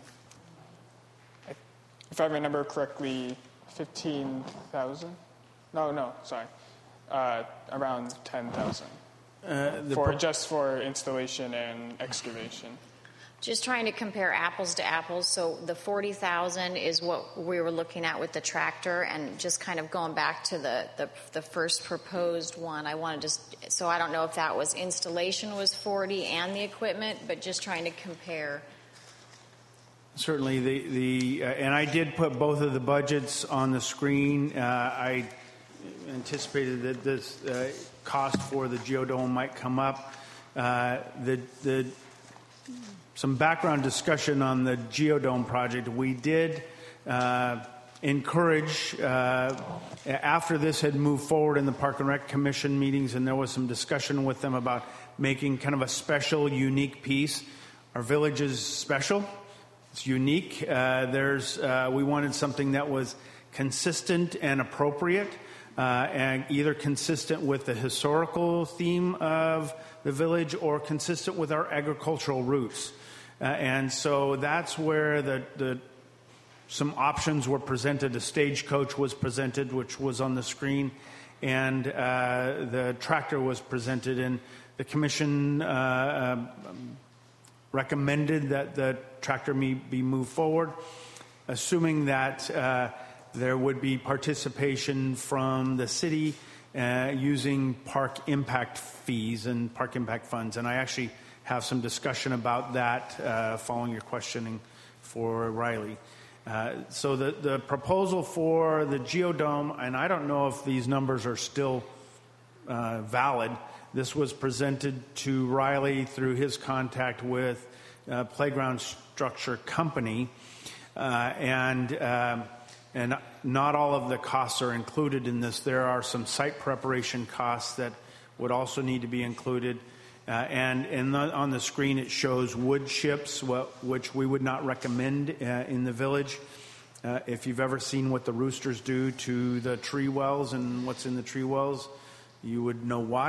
if I remember correctly, fifteen thousand. No, no, sorry, uh, around ten thousand uh, for pro- just for installation and excavation. Just trying to compare apples to apples. So the forty thousand is what we were looking at with the tractor, and just kind of going back to the, the, the first proposed one, I wanted to, so I don't know if that was installation was forty and the equipment, but just trying to compare. Certainly, the, the uh, and I did put both of the budgets on the screen. Uh, I anticipated that this uh, cost for the geodome might come up. Uh, the the Some background discussion on the geodome project. We did uh, encourage, uh, after this had moved forward in the Park and Rec Commission meetings, and there was some discussion with them about making kind of a special, unique piece. Our village is special. It's unique. Uh, there's, uh, we wanted something that was consistent and appropriate, uh, and either consistent with the historical theme of the village or consistent with our agricultural roots. Uh, and so that's where the, the some options were presented. A stagecoach was presented, which was on the screen, and uh, the tractor was presented. And the commission uh, uh, recommended that the tractor be moved forward, assuming that uh, there would be participation from the city uh, using park impact fees and park impact funds. And I actually have some discussion about that uh, following your questioning for Riley. Uh, so the, the proposal for the geodome, and I don't know if these numbers are still uh, valid. This was presented to Riley through his contact with uh, Playground Structure Company, uh, and uh, and not all of the costs are included in this. There are some site preparation costs that would also need to be included. Uh, and and the, on the screen it shows wood chips, what, which we would not recommend uh, in the village. Uh, if you've ever seen what the roosters do to the tree wells and what's in the tree wells, you would know why.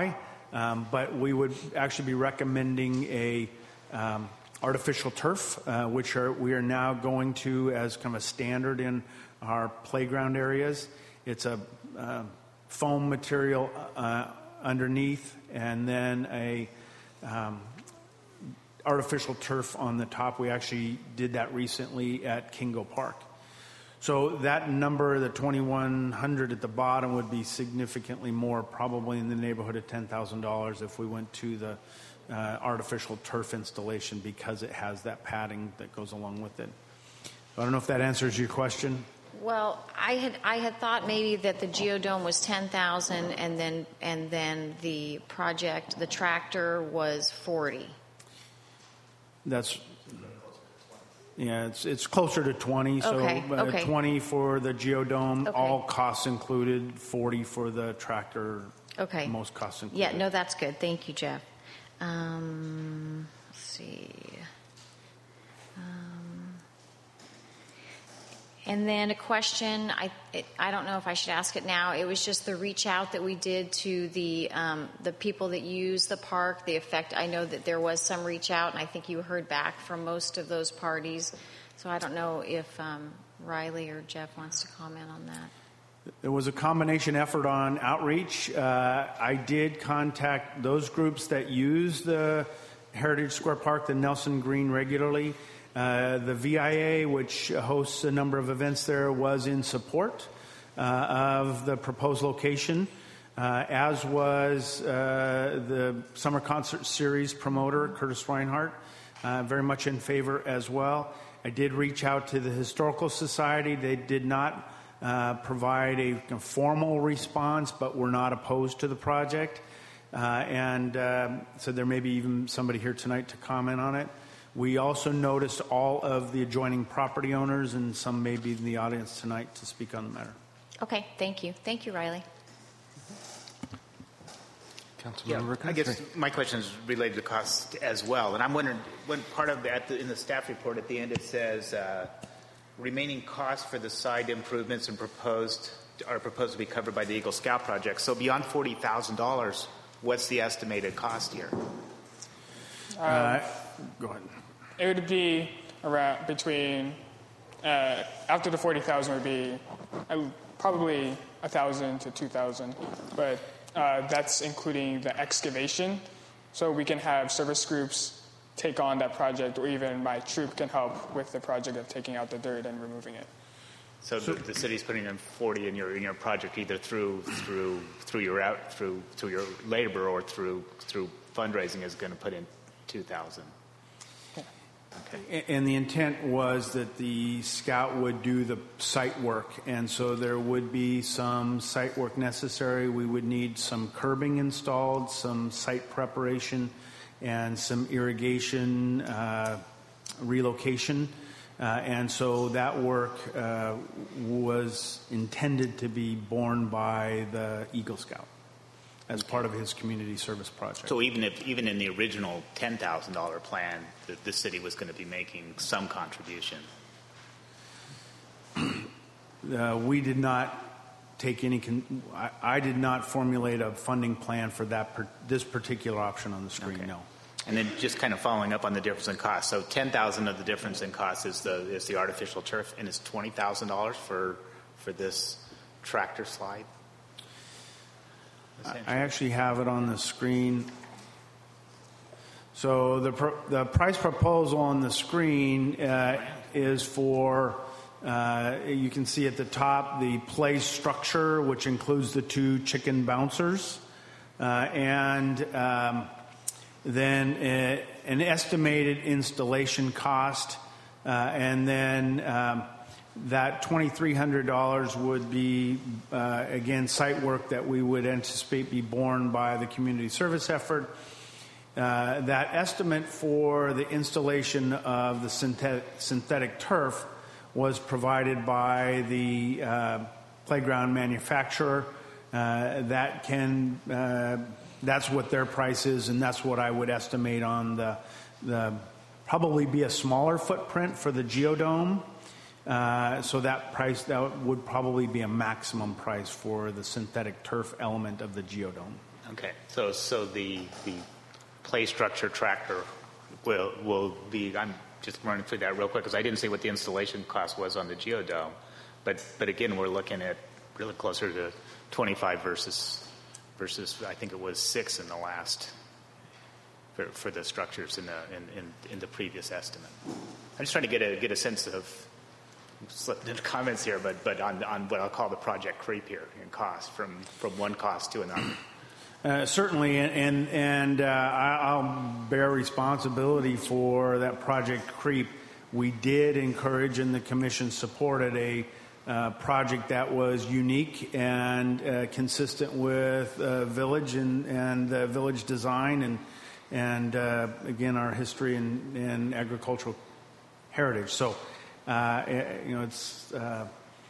Um, but we would actually be recommending a um, artificial turf, uh, which are we are now going to as kind of a standard in our playground areas. It's a uh, foam material uh, underneath, and then a um, artificial turf on the top. We actually did that recently at Kingo Park. So that number, the twenty-one hundred at the bottom, would be significantly more, probably in the neighborhood of ten thousand dollars if we went to the uh, artificial turf installation, because it has that padding that goes along with it. I don't know if that answers your question. Well, I had I had thought maybe that the Geodome was ten thousand, and then and then the project, the tractor, was forty. That's yeah, it's it's closer to twenty. So Okay, uh, okay. twenty for the Geodome, Okay. all costs included. Forty for the tractor. Okay. Most costs included. Yeah, no, that's good. Thank you, Jeff. Um, let's see. Um, and then a question, I it, I don't know if I should ask it now. It was just the reach out that we did to the um, the people that use the park, the effect. I know that there was some reach out, and I think you heard back from most of those parties. So I don't know if um, Riley or Jeff wants to comment on that. There was a combination effort on outreach. Uh, I did contact those groups that use the Heritage Square Park, the Nelson Green, regularly. Uh, the V I A, which hosts a number of events there, was in support uh, of the proposed location, uh, as was uh, the Summer Concert Series promoter, Curtis Reinhardt, uh, very much in favor as well. I did reach out to the Historical Society. They did not uh, provide a, a formal response, but were not opposed to the project. Uh, and uh, so there may be even somebody here tonight to comment on it. We also noticed all of the adjoining property owners, and some may be in the audience tonight to speak on the matter. Okay, thank you. Thank you, Riley. Councilmember Yeah, I guess my question is related to cost as well, and I'm wondering, when part of that in the staff report at the end it says uh, remaining costs for the site improvements and proposed are proposed to be covered by the Eagle Scout project. So beyond forty thousand dollars, what's the estimated cost here? Uh, go ahead. It would be around between uh, after the forty thousand would be uh, probably a thousand to two thousand, but uh, that's including the excavation. So we can have service groups take on that project, or even my troop can help with the project of taking out the dirt and removing it. So the, the city's putting in forty in your in your project, either through through through your out through through your labor or through through fundraising is going to put in two thousand. Okay. And the intent was that the scout would do the site work, and so there would be some site work necessary. We would need some curbing installed, some site preparation, and some irrigation uh, relocation. Uh, and so that work uh, was intended to be borne by the Eagle Scout as part of his community service project. So even if even in the original ten thousand dollar plan, the, the city was going to be making some contribution. Uh, we did not take any. Con- I, I did not formulate a funding plan for that per- this particular option on the screen. Okay. No. And then just kind of following up on the difference in cost. So ten thousand of the difference in cost is the is the artificial turf, and it's twenty thousand dollars for for this tractor slide. I actually have it on the screen. So the pr- the price proposal on the screen uh, is for, uh, you can see at the top, the play structure, which includes the two chicken bouncers, uh, and um, then uh, an estimated installation cost, uh, and then um, that twenty-three hundred dollars would be, uh, again, site work that we would anticipate be borne by the community service effort. Uh, that estimate for the installation of the synthetic, synthetic turf was provided by the uh, playground manufacturer. Uh, that can, uh, that's what their price is, and that's what I would estimate on the, the probably be a smaller footprint for the Geodome. Uh, so that price, that would probably be a maximum price for the synthetic turf element of the Geodome. Okay, so so the the play structure tractor will will be. I'm just running through that real quick because I didn't see what the installation cost was on the Geodome, but but again we're looking at really closer to twenty-five versus versus I think it was six in the last for, for the structures in the in, in, in the previous estimate. I'm just trying to get a get a sense of slipped into comments here, but but on on what I'll call the project creep here in cost from from one cost to another. Uh, certainly, and and, and uh, I'll bear responsibility for that project creep. We did encourage, and the Commission supported a uh, project that was unique and uh, consistent with uh, village and and uh, village design, and and uh, again our history and, and agricultural heritage. So, uh, you know, it's. Uh,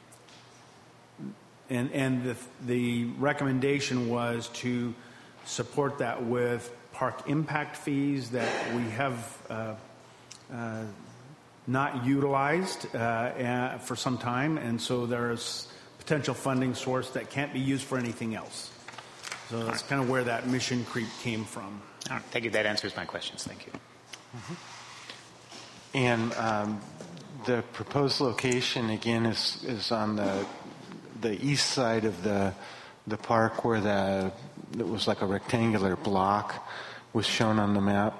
And, and the, the recommendation was to support that with park impact fees that we have uh, uh, not utilized uh, for some time, and so there's potential funding source that can't be used for anything else. So that's kind of where that mission creep came from. All right. Thank you. That answers my questions. Thank you. Mm-hmm. And um, the proposed location again is is on the the east side of the the park where the it was like a rectangular block was shown on the map.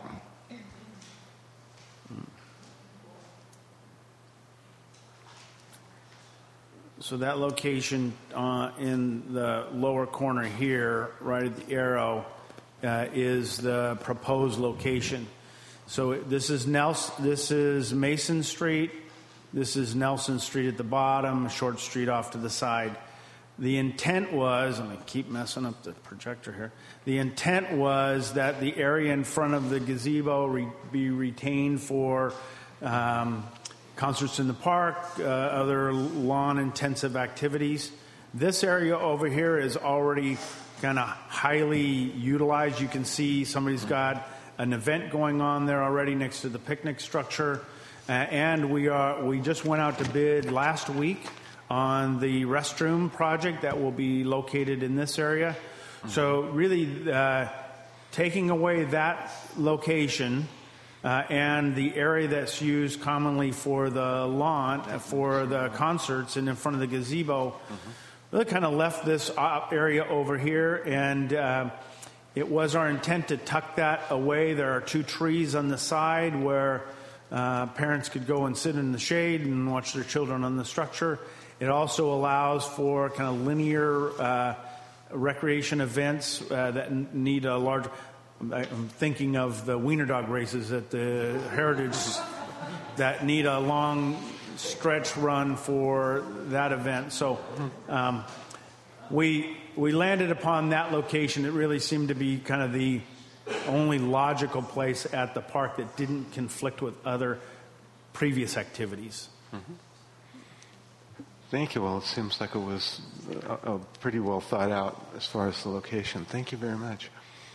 So that location uh, in the lower corner here, right at the arrow, uh, is the proposed location. So this is Nelson, this is Mason Street. This is Nelson Street at the bottom, Short Street off to the side. The intent was, I'm going to keep messing up the projector here. The intent was that the area in front of the gazebo re- be retained for um, concerts in the park, uh, other lawn-intensive activities. This area over here is already kind of highly utilized. You can see somebody's got an event going on there already next to the picnic structure. Uh, and we are we just went out to bid last week on the restroom project that will be located in this area. Mm-hmm. So really uh, taking away that location uh, and the area that's used commonly for the lawn, uh, for the concerts and in front of the gazebo, mm-hmm. really kind of left this area over here. And uh, it was our intent to tuck that away. There are two trees on the side where Uh, parents could go and sit in the shade and watch their children on the structure. It also allows for kind of linear uh, recreation events uh, that n- need a large. I'm thinking of the wiener dog races at the Heritage that need a long stretch run for that event. So um, we we landed upon that location. It really seemed to be kind of the only logical place at the park that didn't conflict with other previous activities. Mm-hmm. Thank you. Well, it seems like it was a, a pretty well thought out as far as the location. Thank you very much.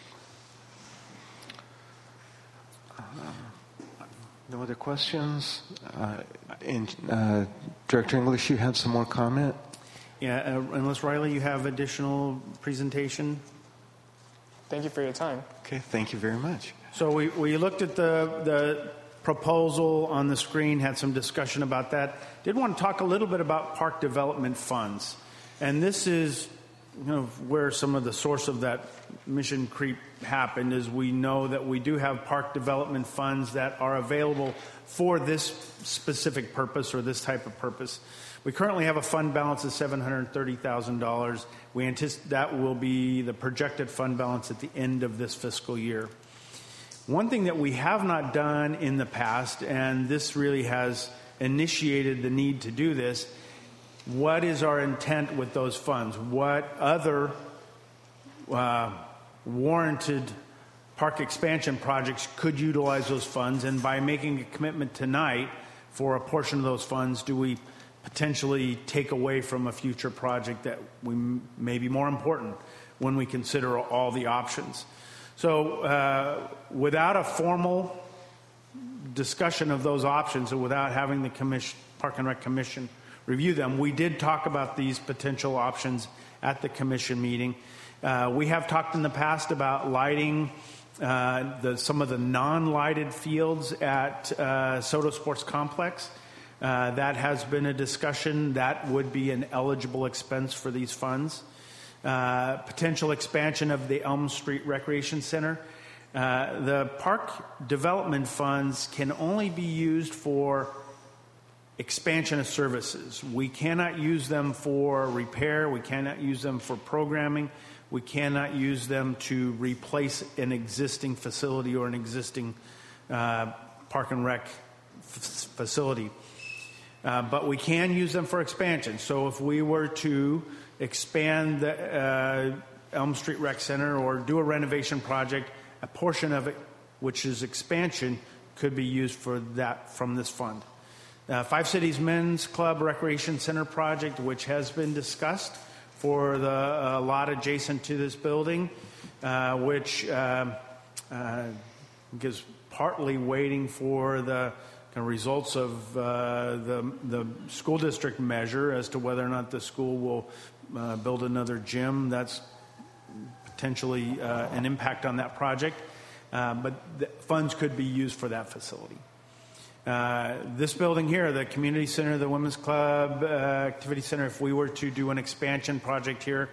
Uh, no other questions? Uh, in, uh, Director English, you had some more comment? Yeah, uh, unless Riley, you have additional presentation? Thank you for your time. Okay, thank you very much. So we, we looked at the the proposal on the screen, had some discussion about that. Did want to talk a little bit about park development funds. And this is, you know, where some of the source of that mission creep happened, is we know that we do have park development funds that are available for this specific purpose or this type of purpose. We currently have a fund balance of seven hundred thirty thousand dollars. We anticipate that will be the projected fund balance at the end of this fiscal year. One thing that we have not done in the past, and this really has initiated the need to do this, what is our intent with those funds? What other uh, warranted park expansion projects could utilize those funds? And by making a commitment tonight for a portion of those funds, do we potentially take away from a future project that we m- may be more important when we consider all the options? So uh, without a formal discussion of those options and without having the commission, Park and Rec Commission review them, we did talk about these potential options at the commission meeting. Uh, we have talked in the past about lighting uh, the, some of the non-lighted fields at uh, Soto Sports Complex. Uh, that has been a discussion. That would be an eligible expense for these funds. Uh, potential expansion of the Elm Street Recreation Center. Uh, the park development funds can only be used for expansion of services. We cannot use them for repair. We cannot use them for programming. We cannot use them to replace an existing facility or an existing uh, park and rec f- facility. Uh, but we can use them for expansion. So if we were to expand the uh, Elm Street Rec Center or do a renovation project, a portion of it, which is expansion, could be used for that from this fund. Uh, Five Cities Men's Club Recreation Center project, which has been discussed for the uh, lot adjacent to this building, uh, which uh, uh, is partly waiting for the kind of results of uh, the, the school district measure as to whether or not the school will uh, build another gym. That's potentially uh, an impact on that project, uh, but the funds could be used for that facility. Uh, this building here, the community center, the women's club, uh, activity center, if we were to do an expansion project here,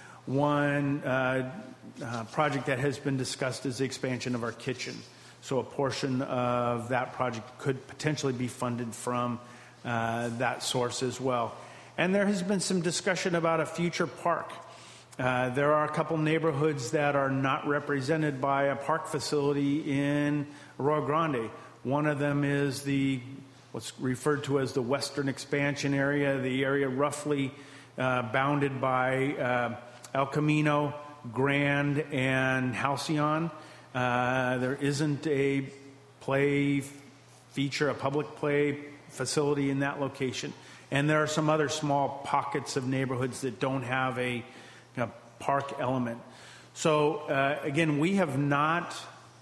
one uh, uh, project that has been discussed is the expansion of our kitchen. So a portion of that project could potentially be funded from uh, that source as well. And there has been some discussion about a future park. Uh, there are a couple neighborhoods that are not represented by a park facility in Arroyo Grande. One of them is the what's referred to as the western expansion area, the area roughly uh, bounded by uh, El Camino, Grand, and Halcyon. Uh, there isn't a play feature, a public play facility in that location. And there are some other small pockets of neighborhoods that don't have a you know, park element. So, uh, again, we have not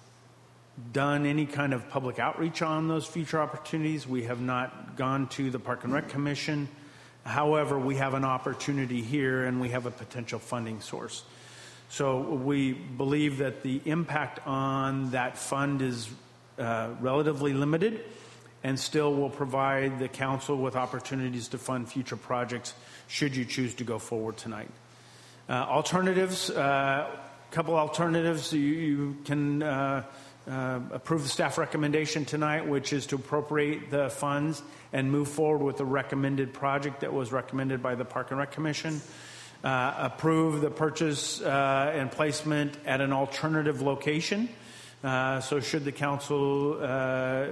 done any kind of public outreach on those future opportunities. We have not gone to the Park and Rec Commission. However, we have an opportunity here and we have a potential funding source. So we believe that the impact on that fund is uh, relatively limited and still will provide the council with opportunities to fund future projects should you choose to go forward tonight. Uh, alternatives, a uh, couple alternatives. You, you can uh, uh, approve the staff recommendation tonight, which is to appropriate the funds and move forward with the recommended project that was recommended by the Park and Rec Commission. Uh, approve the purchase uh, and placement at an alternative location. Uh, so should the council uh,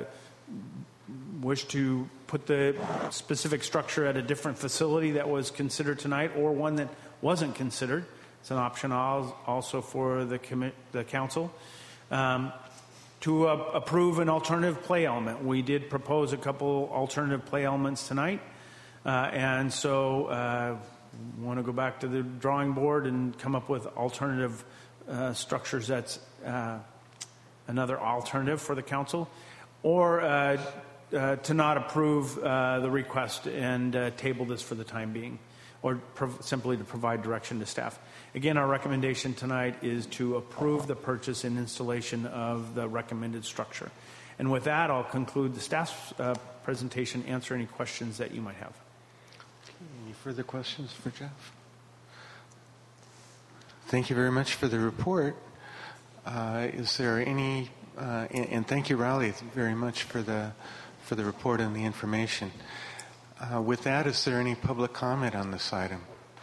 wish to put the specific structure at a different facility that was considered tonight or one that wasn't considered, it's an option also for the, commi- the council. Um, to uh, approve an alternative play element. We did propose a couple alternative play elements tonight. Uh, and so uh, want to go back to the drawing board and come up with alternative uh, structures. That's uh, another alternative for the council, or uh, uh, to not approve uh, the request and uh, table this for the time being, or prov- simply to provide direction to staff. Again, our recommendation tonight is to approve the purchase and installation of the recommended structure. And with that, I'll conclude the staff's uh, presentation, answer any questions that you might have. Any further questions for Jeff? Thank you very much for the report. Uh, is there any, uh, and, and thank you, Riley, very much for the for the report and the information. Uh, with that, is there any public comment on this item?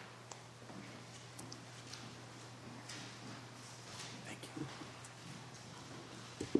Thank you.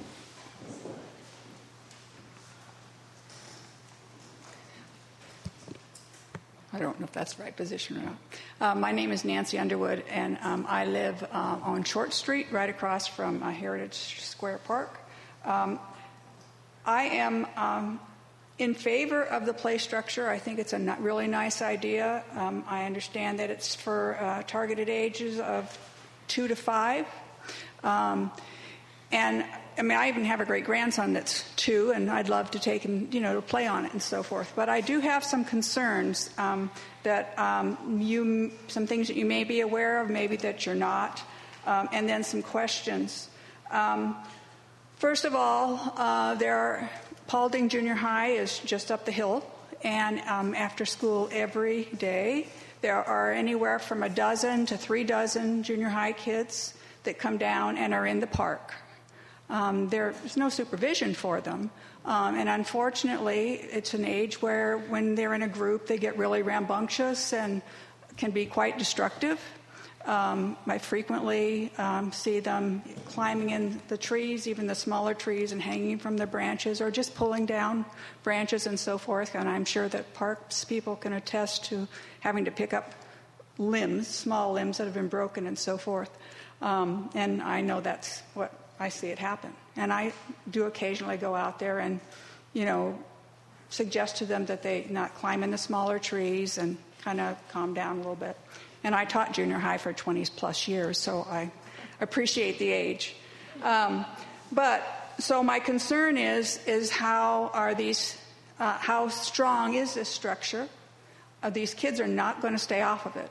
I don't know if that's the right position or not. Uh, my name is Nancy Underwood, and um, I live uh, on Short Street, right across from uh, Heritage Square Park. Um, I am um, in favor of the play structure. I think it's a not really nice idea. Um, I understand that it's for uh, targeted ages of two to five. Um, And I mean, I even have a great grandson that's two, and I'd love to take him, you know, to play on it and so forth. But I do have some concerns um, that um, you, some things that you may be aware of, maybe that you're not, um, and then some questions. Um, first of all, uh, there are, Paulding Junior High is just up the hill, and um, after school every day, there are anywhere from a dozen to three dozen junior high kids that come down and are in the park. Um, there's no supervision for them. Um, and unfortunately, it's an age where when they're in a group, they get really rambunctious and can be quite destructive. Um, I frequently um, see them climbing in the trees, even the smaller trees, and hanging from the branches or just pulling down branches and so forth. And I'm sure that parks people can attest to having to pick up limbs, small limbs that have been broken and so forth. Um, and I know that's what I see it happen. And I do occasionally go out there and, you know, suggest to them that they not climb in the smaller trees and kind of calm down a little bit. And I taught junior high for twenty plus years, so I appreciate the age. Um, but so my concern is is how are these, uh, how strong is this structure? Uh, these kids are not going to stay off of it.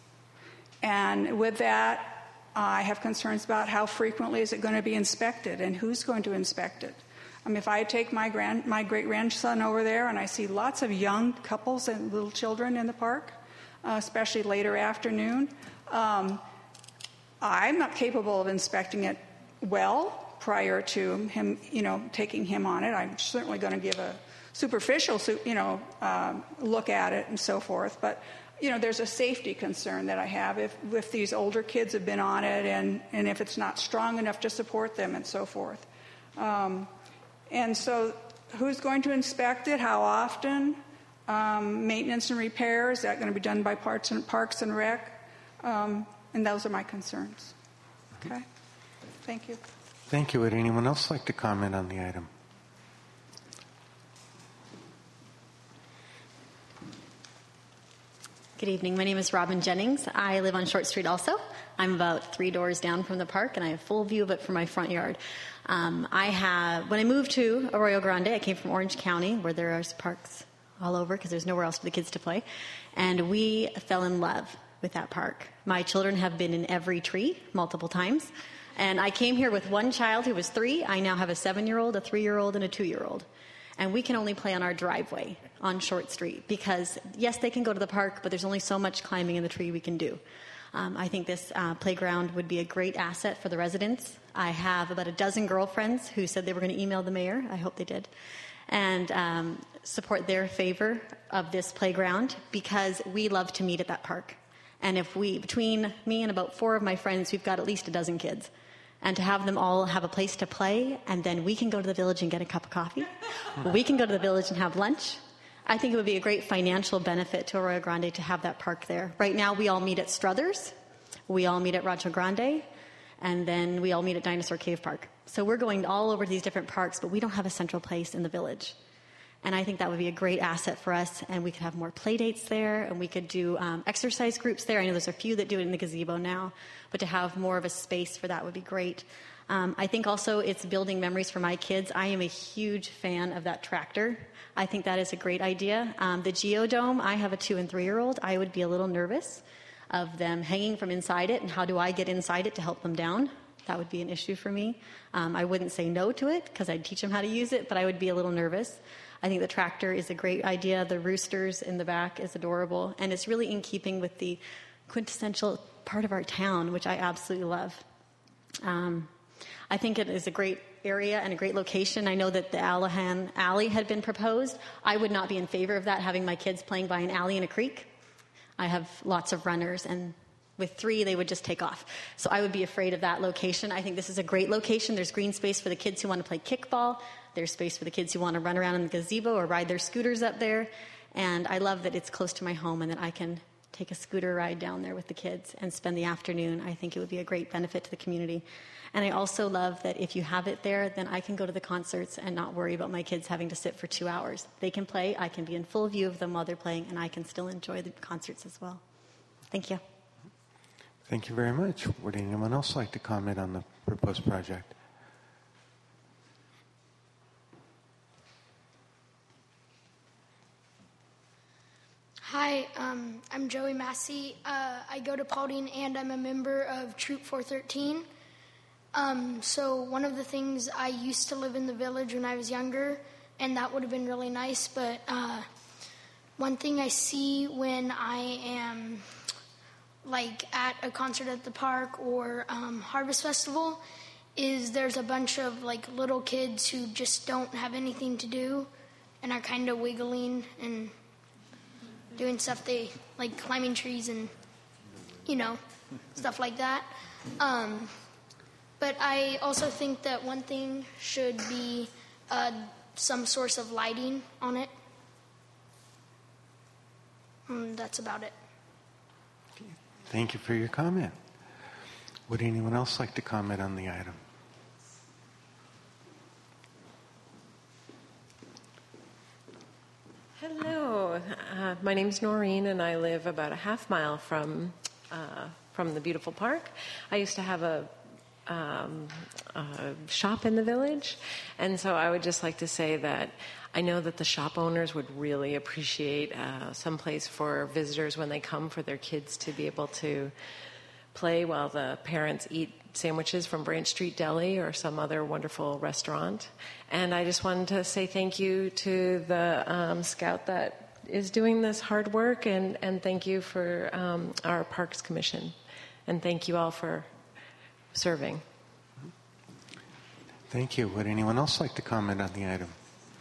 And with that, I have concerns about how frequently is it going to be inspected and who's going to inspect it. I mean, if I take my grand, my great-grandson over there and I see lots of young couples and little children in the park, uh, especially later afternoon, um, I'm not capable of inspecting it well prior to him, you know, taking him on it. I'm certainly going to give a superficial, you know, um, look at it and so forth, but you know, there's a safety concern that I have if, if these older kids have been on it and, and if it's not strong enough to support them and so forth. Um, and so who's going to inspect it? How often? Um, maintenance and repair, is that going to be done by Parks and, Parks and Rec? Um, and those are my concerns. Okay? Thank you. Thank you. Would anyone else like to comment on the item? Good evening. My name is Robin Jennings. I live on Short Street also. I'm about three doors down from the park, and I have full view of it from my front yard. Um, I have, when I moved to Arroyo Grande, I came from Orange County, where there are parks all over because there's nowhere else for the kids to play. And we fell in love with that park. My children have been in every tree multiple times. And I came here with one child who was three. I now have a seven-year-old, a three-year-old, and a two-year-old. And we can only play on our driveway on Short Street because, yes, they can go to the park, but there's only so much climbing in the tree we can do. Um, I think this uh, playground would be a great asset for the residents. I have about a dozen girlfriends who said they were going to email the mayor. I hope they did. And um, support their favor of this playground because we love to meet at that park. And if we, between me and about four of my friends, we've got at least a dozen kids. And to have them all have a place to play, and then we can go to the village and get a cup of coffee. We can go to the village and have lunch. I think it would be a great financial benefit to Arroyo Grande to have that park there. Right now, we all meet at Struthers. We all meet at Rancho Grande. And then we all meet at Dinosaur Cave Park. So we're going all over these different parks, but we don't have a central place in the village. And I think that would be a great asset for us, and we could have more play dates there, and we could do um, exercise groups there. I know there's a few that do it in the gazebo now, but to have more of a space for that would be great. Um, I think also it's building memories for my kids. I am a huge fan of that tractor. I think that is a great idea. Um, the Geodome, I have a two- and three-year-old. I would be a little nervous of them hanging from inside it, and how do I get inside it to help them down? That would be an issue for me. Um, I wouldn't say no to it because I'd teach them how to use it, but I would be a little nervous. I think the tractor is a great idea. The roosters in the back is adorable, and it's really in keeping with the quintessential part of our town, which I absolutely love. Um, I think it is a great area and a great location. I know that the Allahan Alley had been proposed. I would not be in favor of that, having my kids playing by an alley in a creek. I have lots of runners, and with three, they would just take off. So I would be afraid of that location. I think this is a great location. There's green space for the kids who want to play kickball. There's space for the kids who want to run around in the gazebo or ride their scooters up there. And I love that it's close to my home and that I can take a scooter ride down there with the kids and spend the afternoon. I think it would be a great benefit to the community. And I also love that if you have it there, then I can go to the concerts and not worry about my kids having to sit for two hours. They can play, I can be in full view of them while they're playing, and I can still enjoy the concerts as well. Thank you. Thank you very much. Would anyone else like to comment on the proposed project? Hi, um, I'm Joey Massey. Uh, I go to Paulding, and I'm a member of Troop four thirteen. Um, so one of the things, I used to live in the village when I was younger, and that would have been really nice, but uh, one thing I see when I am like at a concert at the park or um, Harvest Festival is there's a bunch of like little kids who just don't have anything to do and are kind of wiggling and doing stuff they like, climbing trees and, you know, stuff like that. Um, but I also think that one thing should be uh, some source of lighting on it. And that's about it. Thank you for your comment. Would anyone else like to comment on the item? Hello, uh, my name's Noreen, and I live about a half mile from uh, from the beautiful park. I used to have a, um, a shop in the village, and so I would just like to say that I know that the shop owners would really appreciate uh, some place for visitors when they come for their kids to be able to play while the parents eat sandwiches from Branch Street Deli or some other wonderful restaurant. And I just wanted to say thank you to the um, scout that is doing this hard work, and, and thank you for um, our Parks Commission. And thank you all for serving. Thank you. Would anyone else like to comment on the item?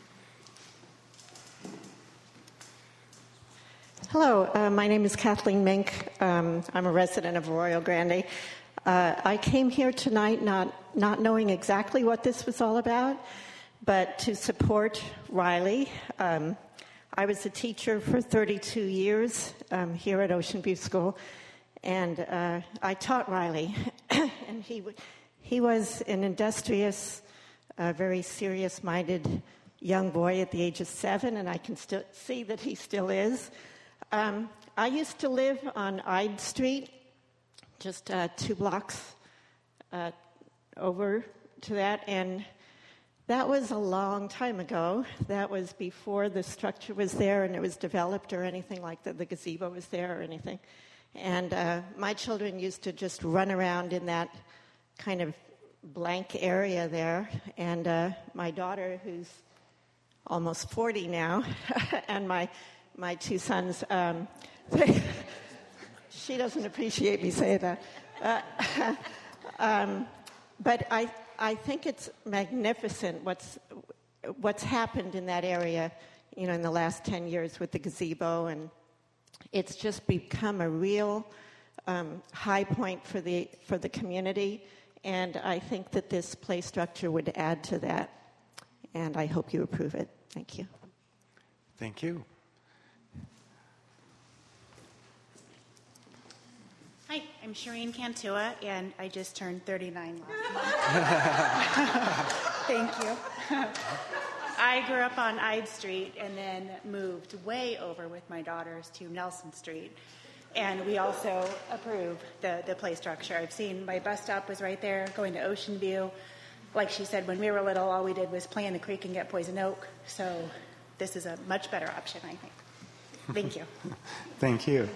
Hello, uh, my name is Kathleen Mink. Um, I'm a resident of Arroyo Grande. Uh, I came here tonight not, not knowing exactly what this was all about, but to support Riley. Um, I was a teacher for thirty-two years um, here at Ocean View School, and uh, I taught Riley. and he, he was an industrious, uh, very serious-minded young boy at the age of seven, and I can still see that he still is. Um, I used to live on Ide Street, just uh, two blocks uh, over to that, and that was a long time ago. That was before the structure was there and it was developed or anything like that. The gazebo was there or anything. And uh, my children used to just run around in that kind of blank area there. And uh, my daughter, who's almost forty now, and my my two sons, um, they, she doesn't appreciate me saying that. Uh, um, but I, I think it's magnificent what's, what's happened in that area, you know, in the last ten years with the gazebo, and it's just become a real um, high point for the, for the community, and I think that this play structure would add to that, and I hope you approve it. Thank you. Thank you. Hi, I'm Shireen Cantua, and I just turned thirty-nine last month. Thank you. I grew up on Ide Street and then moved way over with my daughters to Nelson Street. And we also approve the, the play structure. I've seen my bus stop was right there, going to Ocean View. Like she said, when we were little, all we did was play in the creek and get poison oak. So this is a much better option, I think. Thank you. Thank you.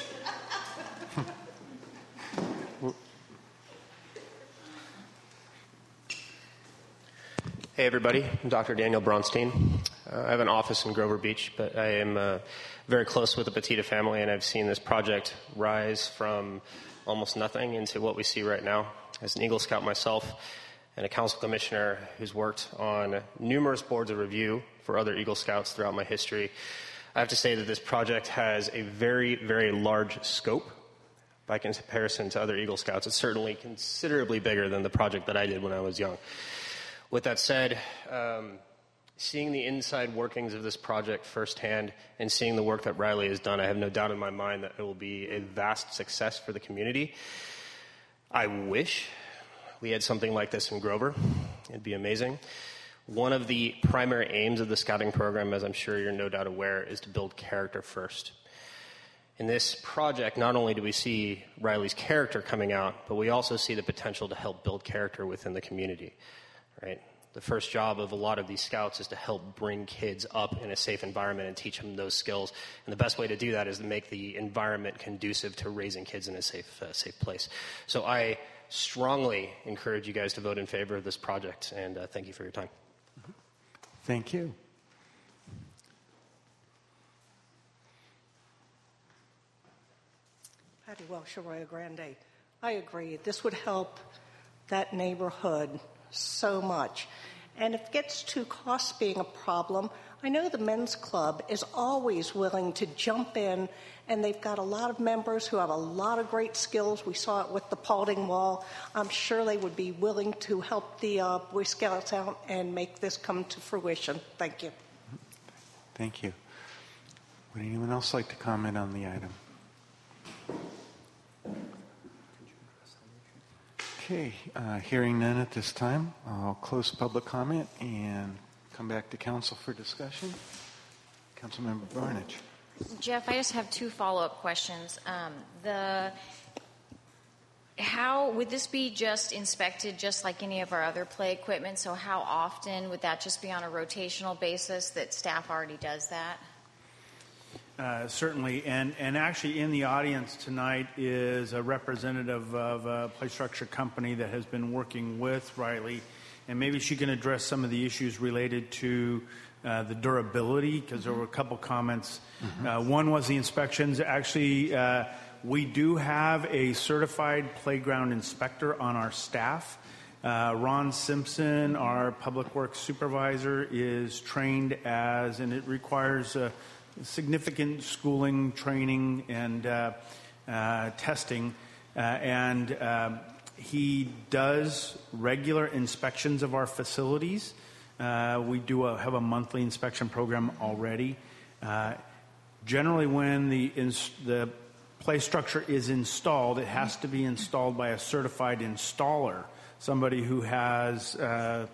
Hey, everybody. I'm Doctor Daniel Bronstein. Uh, I have an office in Grover Beach, but I am uh, very close with the Petita family, and I've seen this project rise from almost nothing into what we see right now. As an Eagle Scout myself and a council commissioner who's worked on numerous boards of review for other Eagle Scouts throughout my history, I have to say that this project has a very, very large scope by comparison to other Eagle Scouts. It's certainly considerably bigger than the project that I did when I was young. With that said, um, seeing the inside workings of this project firsthand and seeing the work that Riley has done, I have no doubt in my mind that it will be a vast success for the community. I wish we had something like this in Grover. It'd be amazing. One of the primary aims of the scouting program, as I'm sure you're no doubt aware, is to build character first. In this project, not only do we see Riley's character coming out, but we also see the potential to help build character within the community. Right? The first job of a lot of these scouts is to help bring kids up in a safe environment and teach them those skills. And the best way to do that is to make the environment conducive to raising kids in a safe, uh, safe place. So I strongly encourage you guys to vote in favor of this project, and uh, thank you for your time. Thank you. Patty Welsh, Arroyo Grande. I agree. This would help that neighborhood so much. And if it gets to cost being a problem, I know the men's club is always willing to jump in, and they've got a lot of members who have a lot of great skills. We saw it with the Paulding Wall. I'm sure they would be willing to help the uh, Boy Scouts out and make this come to fruition. Thank you. Thank you. Would anyone else like to comment on the item? Okay, uh, hearing none at this time, I'll close public comment and come back to council for discussion. Councilmember Barnage. Jeff, I just have two follow-up questions. Um, the how would this be just inspected just like any of our other play equipment? So how often would that just be on a rotational basis that staff already does that? Uh, certainly, and, and actually in the audience tonight is a representative of a play structure company that has been working with Riley, and maybe she can address some of the issues related to uh, the durability, because there were a couple comments. Mm-hmm. Uh, one was the inspections. Actually, uh, we do have a certified playground inspector on our staff. Uh, Ron Simpson, our public works supervisor, is trained as, and it requires uh, significant schooling, training, and uh, uh, testing. Uh, and uh, he does regular inspections of our facilities. Uh, we do a, have a monthly inspection program already. Uh, generally, when the, ins- the play structure is installed, it has to be installed by a certified installer, somebody who has uh,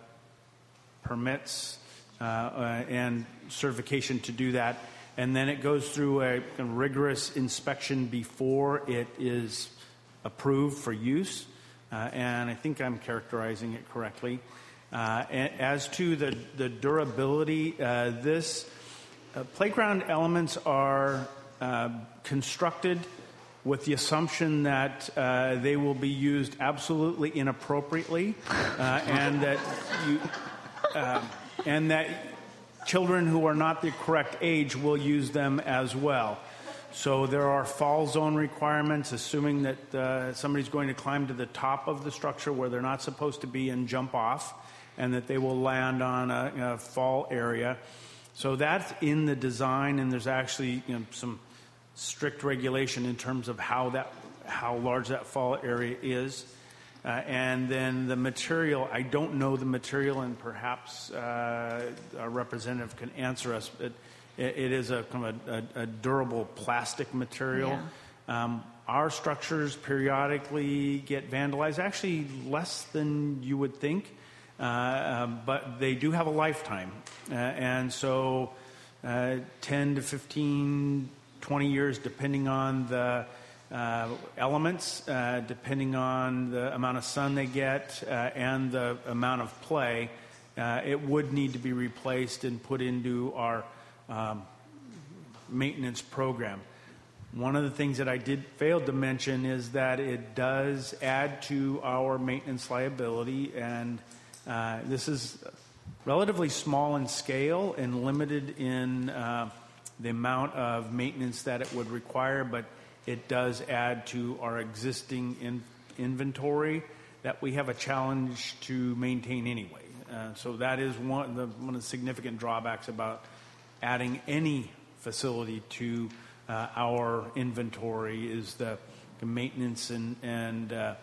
permits uh, uh, and certification to do that. And then it goes through a, a rigorous inspection before it is approved for use. Uh, and I think I'm characterizing it correctly. Uh, as to the, the durability, uh, this uh, playground elements are uh, constructed with the assumption that uh, they will be used absolutely inappropriately, uh, and that you, uh, and that children who are not the correct age will use them as well. So there are fall zone requirements, assuming that uh, somebody's going to climb to the top of the structure where they're not supposed to be and jump off, and that they will land on a, a fall area. So that's in the design, and there's actually, you know, some strict regulation in terms of how that, how large that fall area is. Uh, and then the material, I don't know the material, and perhaps uh, a representative can answer us, but it, it is a kind of a, a, a durable plastic material. Yeah. Um, our structures periodically get vandalized, actually less than you would think, uh, um, but they do have a lifetime. Uh, and so uh, ten to fifteen, twenty years, depending on the Uh, elements, uh, depending on the amount of sun they get uh, and the amount of play, uh, it would need to be replaced and put into our um, maintenance program. One of the things that I did fail to mention is that it does add to our maintenance liability, and uh, this is relatively small in scale and limited in uh, the amount of maintenance that it would require, but it does add to our existing in, inventory that we have a challenge to maintain anyway. Uh, so that is one of, the, one of the significant drawbacks about adding any facility to uh, our inventory is the, the maintenance and, and uh,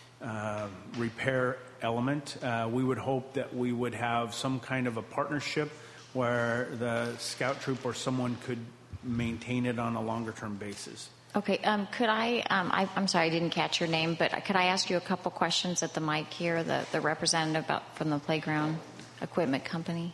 uh, repair element. Uh, we would hope that we would have some kind of a partnership where the scout troop or someone could maintain it on a longer-term basis. Okay, um, could I, um, I, I'm sorry I didn't catch your name, but could I ask you a couple questions at the mic here, the, the representative about, from the playground equipment company?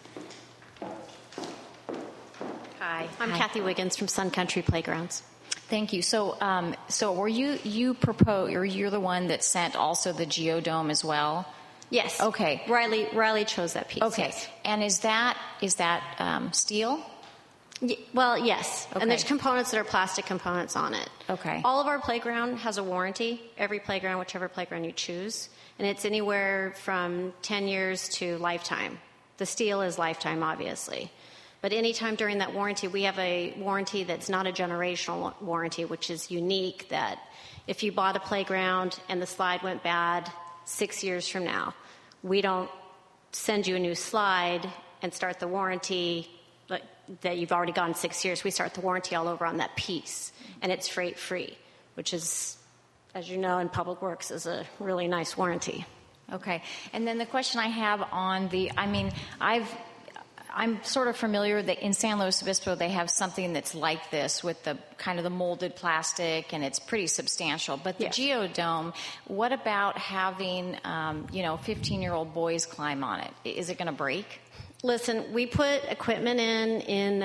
Hi, I'm Hi. Kathy Wiggins from Sun Country Playgrounds. Thank you. So, um, so were you you propose, or you're the one that sent also the geodome as well? Yes. Okay. Riley Riley chose that piece. Okay. Yes. And is that is that um, steel? Y- well, yes. Okay. And there's components that are plastic components on it. Okay. All of our playground has a warranty. Every playground, whichever playground you choose, and it's anywhere from ten years to lifetime. The steel is lifetime, obviously. But anytime during that warranty, we have a warranty that's not a generational warranty, which is unique, that if you bought a playground and the slide went bad six years from now, we don't send you a new slide and start the warranty like, that you've already gone six years. We start the warranty all over on that piece, and it's freight-free, which is, as you know, in Public Works is a really nice warranty. Okay. And then the question I have on the, I mean, I've, I'm sort of familiar that in San Luis Obispo they have something that's like this with the kind of the molded plastic, and it's pretty substantial. But the Yes. geodome, what about having, um, you know, fifteen-year-old boys climb on it? Is it going to break? Listen, we put equipment in in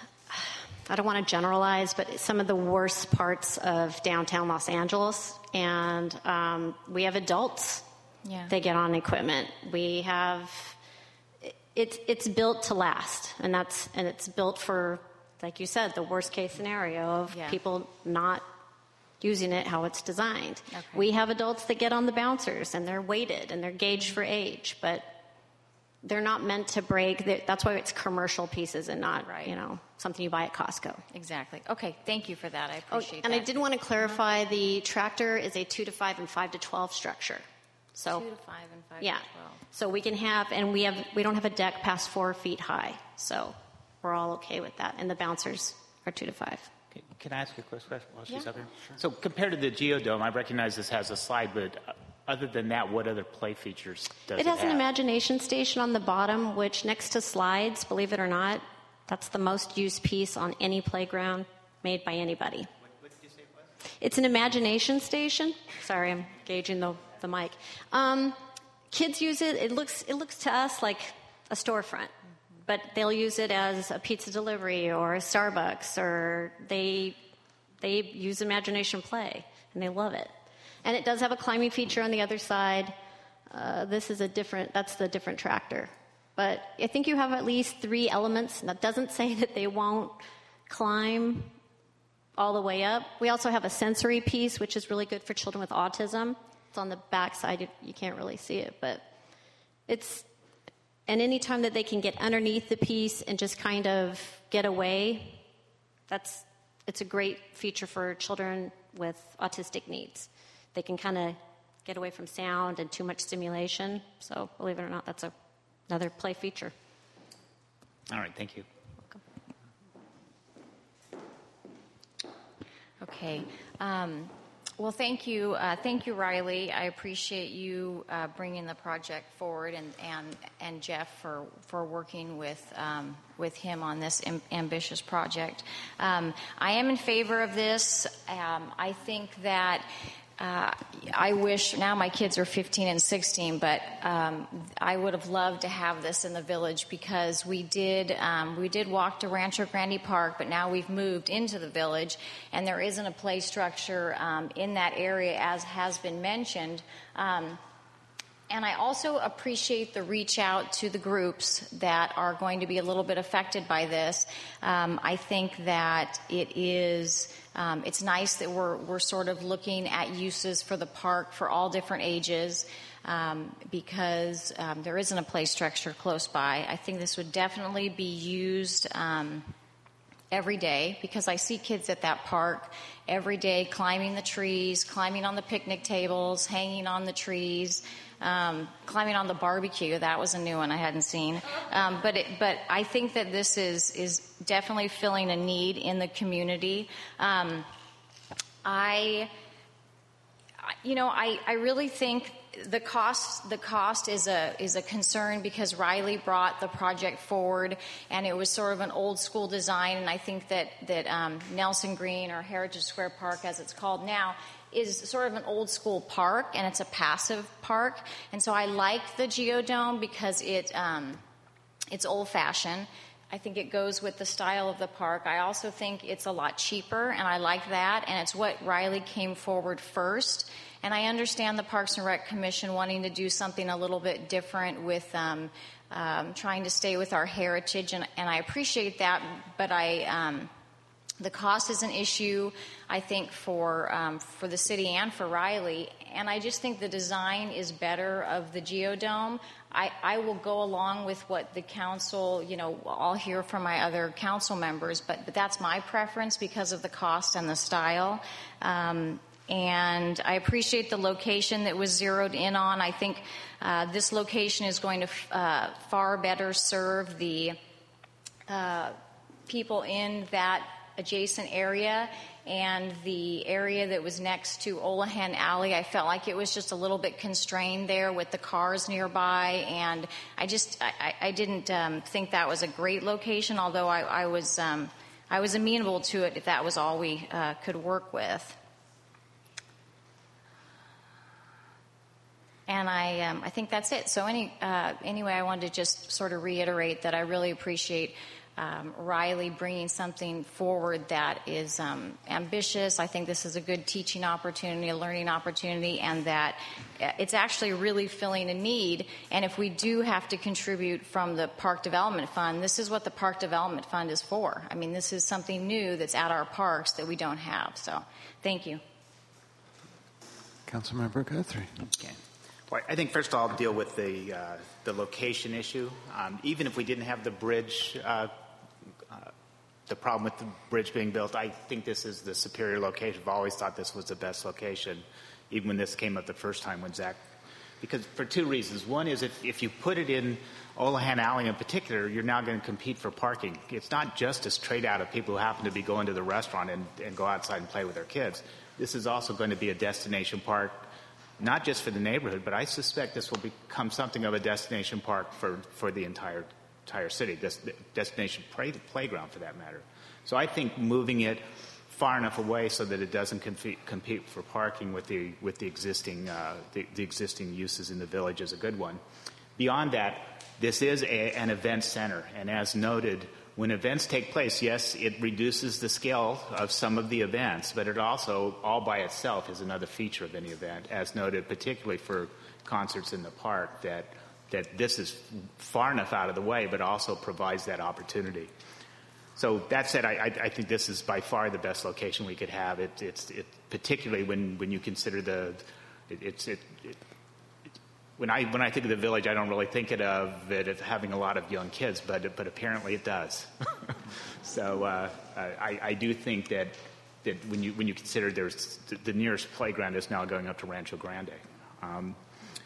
I don't want to generalize, but some of the worst parts of downtown Los Angeles, and um, we have adults. Yeah. They get on equipment. We have. It's it's built to last, and that's and it's built for, like you said, the worst case scenario of Yeah. people not using it how it's designed. Okay. We have adults that get on the bouncers, and they're weighted and they're gauged for age, but they're not meant to break. They're- That's why it's commercial pieces and not Right. you know something you buy at Costco. Exactly. Okay. Thank you for that. I Oh, appreciate and that. I did want to clarify: the tractor is a two to five and five to twelve structure. So Two to five and five yeah. to twelve. So we can have, and we have, we don't have a deck past four feet high, so we're all okay with that. And the bouncers are two to five. Can, can I ask you a quick question while she's Yeah. up here? So compared to the geodome, I recognize this has a slide, but uh, other than that, what other play features does it, It has have? an imagination station on the bottom, which next to slides, believe it or not, that's the most used piece on any playground made by anybody. What, what did you say it was? It's an imagination station. Sorry, I'm gauging the, the mic. Um, kids use it. It looks it looks to us like a storefront, but they'll use it as a pizza delivery or a Starbucks, or they they use imagination play and they love it. And it does have a climbing feature on the other side. Uh, this is a different. That's the different tractor. But I think you have at least three elements. That doesn't say that they won't climb all the way up. We also have a sensory piece, which is really good for children with autism. It's on the back side. You, you can't really see it, but it's, and any time that they can get underneath the piece and just kind of get away, that's, it's a great feature for children with autistic needs. They can kind of get away from sound and too much stimulation. So believe it or not, that's a, another play feature. All right, thank you. Okay. Um, well, thank you. Uh, thank you, Riley. I appreciate you uh, bringing the project forward, and, and, and Jeff for, for working with, um, with him on this am- ambitious project. Um, I am in favor of this. Um, I think that Uh, I wish, now my kids are fifteen and sixteen, but um, I would have loved to have this in the village, because we did um, we did walk to Rancho Grande Park, but now we've moved into the village, and there isn't a play structure um, in that area, as has been mentioned. Um, And I also appreciate the reach out to the groups that are going to be a little bit affected by this. Um, I think that it is, um, it's nice that we're, we're sort of looking at uses for the park for all different ages, um, because um, there isn't a play structure close by. I think this would definitely be used um, every day, because I see kids at that park every day climbing the trees, climbing on the picnic tables, hanging on the trees, um, climbing on the barbecue. That was a new one I hadn't seen. Um, but it, but I think that this is is definitely filling a need in the community. Um, I, you know, I, I really think the cost the cost is a is a concern, because Riley brought the project forward, and it was sort of an old school design. And I think that that um, Nelson Green, or Heritage Square Park as it's called now, is sort of an old school park, and it's a passive park. And so I like the geodome because it um, it's old fashioned. I think it goes with the style of the park. I also think it's a lot cheaper, and I like that, and it's what Riley came forward first. And I understand the Parks and Rec Commission wanting to do something a little bit different with um, um, trying to stay with our heritage, and, and I appreciate that, but I... Um, The cost is an issue, I think, for um, for the city and for Riley, and I just think the design is better of the Geodome. I, I will go along with what the council, you know, I'll hear from my other council members, but, but that's my preference because of the cost and the style. Um, and I appreciate the location that was zeroed in on. I think uh, this location is going to uh, far better serve the uh, people in that adjacent area, and the area that was next to Olahan Alley, I felt like it was just a little bit constrained there with the cars nearby, and I just I, I didn't um, think that was a great location, although I, I was um, I was amenable to it if that was all we uh, could work with. And I um, I think that's it. So any uh, anyway, I wanted to just sort of reiterate that I really appreciate Um, Riley bringing something forward that is um, ambitious. I think this is a good teaching opportunity, a learning opportunity, and that it's actually really filling a need. And if we do have to contribute from the Park Development Fund, this is what the Park Development Fund is for. I mean, this is something new that's at our parks that we don't have. So, thank you. Councilmember Guthrie. Okay. Well, I think first I'll deal with the uh, the location issue. Um, even if we didn't have the bridge. Uh, The problem with the bridge being built, I think this is the superior location. I've always thought this was the best location, even when this came up the first time when Zach, because for two reasons. One is if, if you put it in Olahan Alley in particular, you're now going to compete for parking. It's not just a straight out of people who happen to be going to the restaurant and, and go outside and play with their kids. This is also going to be a destination park, not just for the neighborhood, but I suspect this will become something of a destination park for, for the entire entire city, this destination play, playground for that matter. So I think moving it far enough away so that it doesn't compete, compete for parking with the with the existing uh, the, the existing uses in the village is a good one. Beyond that, this is a, an event center, and as noted, when events take place, yes, it reduces the scale of some of the events, but it also, all by itself, is another feature of any event, as noted, particularly for concerts in the park, that that this is far enough out of the way, but also provides that opportunity. So that said, I, I think this is by far the best location we could have. It, it's it, particularly when, when you consider the it, it's it, it, it, when I when I think of the village, I don't really think it of it as having a lot of young kids, but but apparently it does. So uh, I, I do think that that when you when you consider there's the, the nearest playground is now going up to Rancho Grande. Um,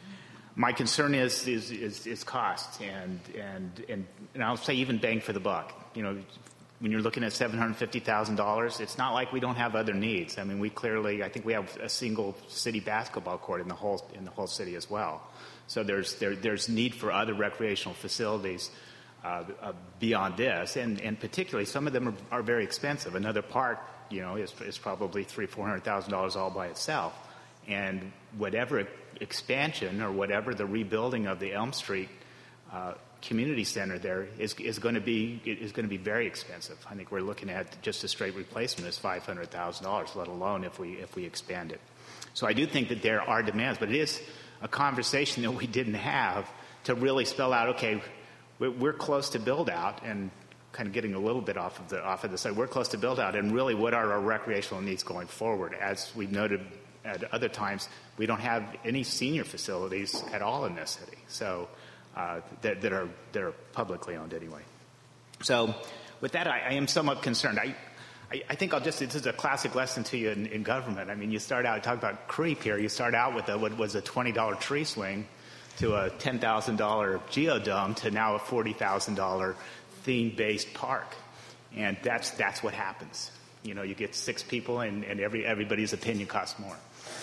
My concern is is, is is cost, and and and and I'll say even bang for the buck. You know, when you're looking at seven hundred fifty thousand dollars, it's not like we don't have other needs. I mean, we clearly, I think we have a single city basketball court in the whole in the whole city as well. So there's there there's need for other recreational facilities uh, uh, beyond this, and and particularly some of them are, are very expensive. Another park, you know, is is probably three four hundred thousand dollars all by itself, and whatever expansion or whatever the rebuilding of the Elm Street uh, community center there is is going to be is going to be very expensive. I think we're looking at just a straight replacement is five hundred thousand dollars, let alone if we if we expand it. So I do think that there are demands, but it is a conversation that we didn't have to really spell out. Okay, we're, we're close to build out, and kind of getting a little bit off of the off of the side. We're close to build out, and really, what are our recreational needs going forward? As we've noted at other times, we don't have any senior facilities at all in this city, so uh, that, that are that are publicly owned anyway. So, with that, I, I am somewhat concerned. I, I, I think I'll just this is a classic lesson to you in, in government. I mean, you start out talk about creep here. You start out with a, what was a twenty dollar tree swing to a ten thousand dollar Geodome to now a forty thousand dollar theme based park, and that's that's what happens. You know, you get six people, and, and every everybody's opinion costs more.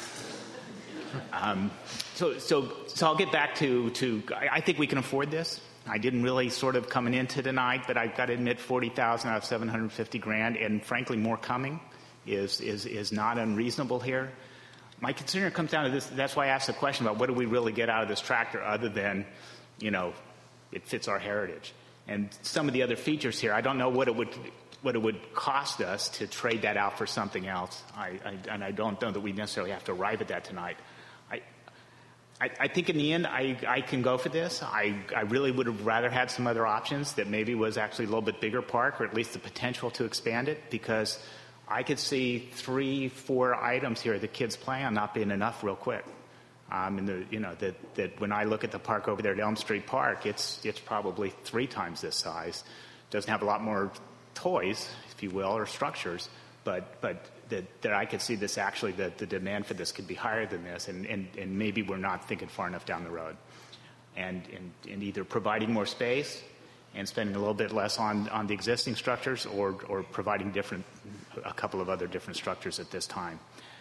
Um, so, so, so I'll get back to, to I, I think we can afford this. I didn't really sort of coming into tonight, but I've got to admit forty thousand out of seven hundred fifty grand, and frankly more coming, is, is, is not unreasonable here. My concern comes down to this. That's why I asked the question about what do we really get out of this tractor other than, you know, it fits our heritage. and some of the other features here. I don't know what it would what it would cost us to trade that out for something else. I, I, and I don't know that we necessarily have to arrive at that tonight. I, I, I think in the end, I, I can go for this. I, I really would have rather had some other options that maybe was actually a little bit bigger park, or at least the potential to expand it, because I could see three, four items here the kids play on not being enough real quick. Um, and the, you know that, that when I look at the park over there at Elm Street Park, it's it's probably three times this size. Doesn't have a lot more toys, if you will, or structures, but but that, that I could see this actually, that the demand for this could be higher than this, and, and, and maybe we're not thinking far enough down the road. And, and, and either providing more space and spending a little bit less on, on the existing structures, or, or providing different, a couple of other different structures at this time.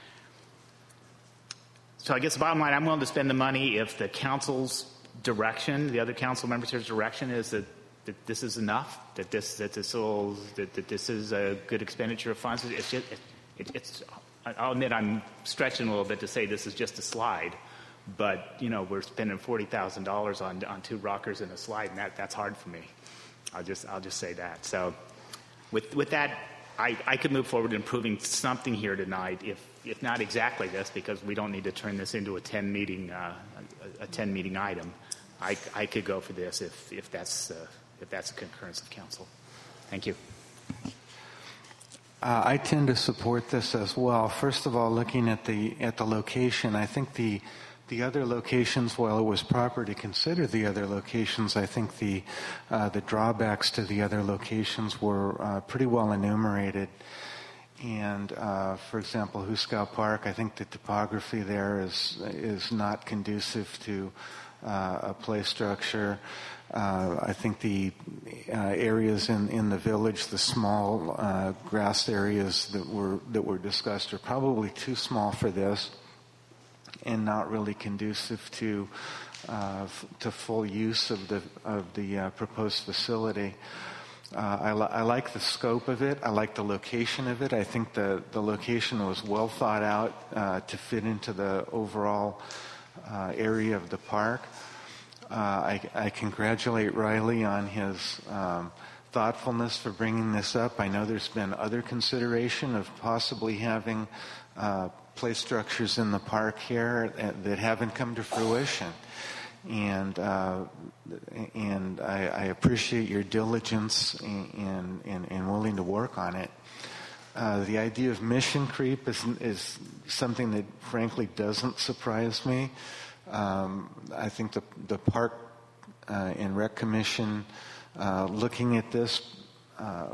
So I guess the bottom line, I'm willing to spend the money if the council's direction, the other council members' direction is that that this is enough, that this that this will that, that this is a good expenditure of funds. It's just it, it, it's. I'll admit I'm stretching a little bit to say this is just a slide, but you know we're spending forty thousand dollars on on two rockers and a slide, and that that's hard for me. I'll just I'll just say that. So, with with that, I I could move forward improving something here tonight, if if not exactly this, because we don't need to turn this into a ten meeting uh, a, a ten meeting item. I I could go for this if if that's. Uh, if that's a concurrence of council. Thank you. Uh, I tend to support this as well. First of all, looking at the at the location, I think the the other locations, while it was proper to consider the other locations, I think the uh, the drawbacks to the other locations were uh, pretty well enumerated. And uh, for example, Huskow Park, I think the topography there is is not conducive to uh, a play structure. Uh, I think the uh, areas in, in the village, the small uh, grass areas that were that were discussed, are probably too small for this, and not really conducive to uh, f- to full use of the of the uh, proposed facility. Uh, I, li- I like the scope of it. I like the location of it. I think the the location was well thought out uh, to fit into the overall uh, area of the park. Uh, I, I congratulate Riley on his um, thoughtfulness for bringing this up. I know there's been other consideration of possibly having uh, play structures in the park here that haven't come to fruition. And uh, and I, I appreciate your diligence in, in, in willing to work on it. Uh, the idea of mission creep is, is something that frankly doesn't surprise me. Um, I think the the Park uh, and Rec Commission, uh, looking at this, uh,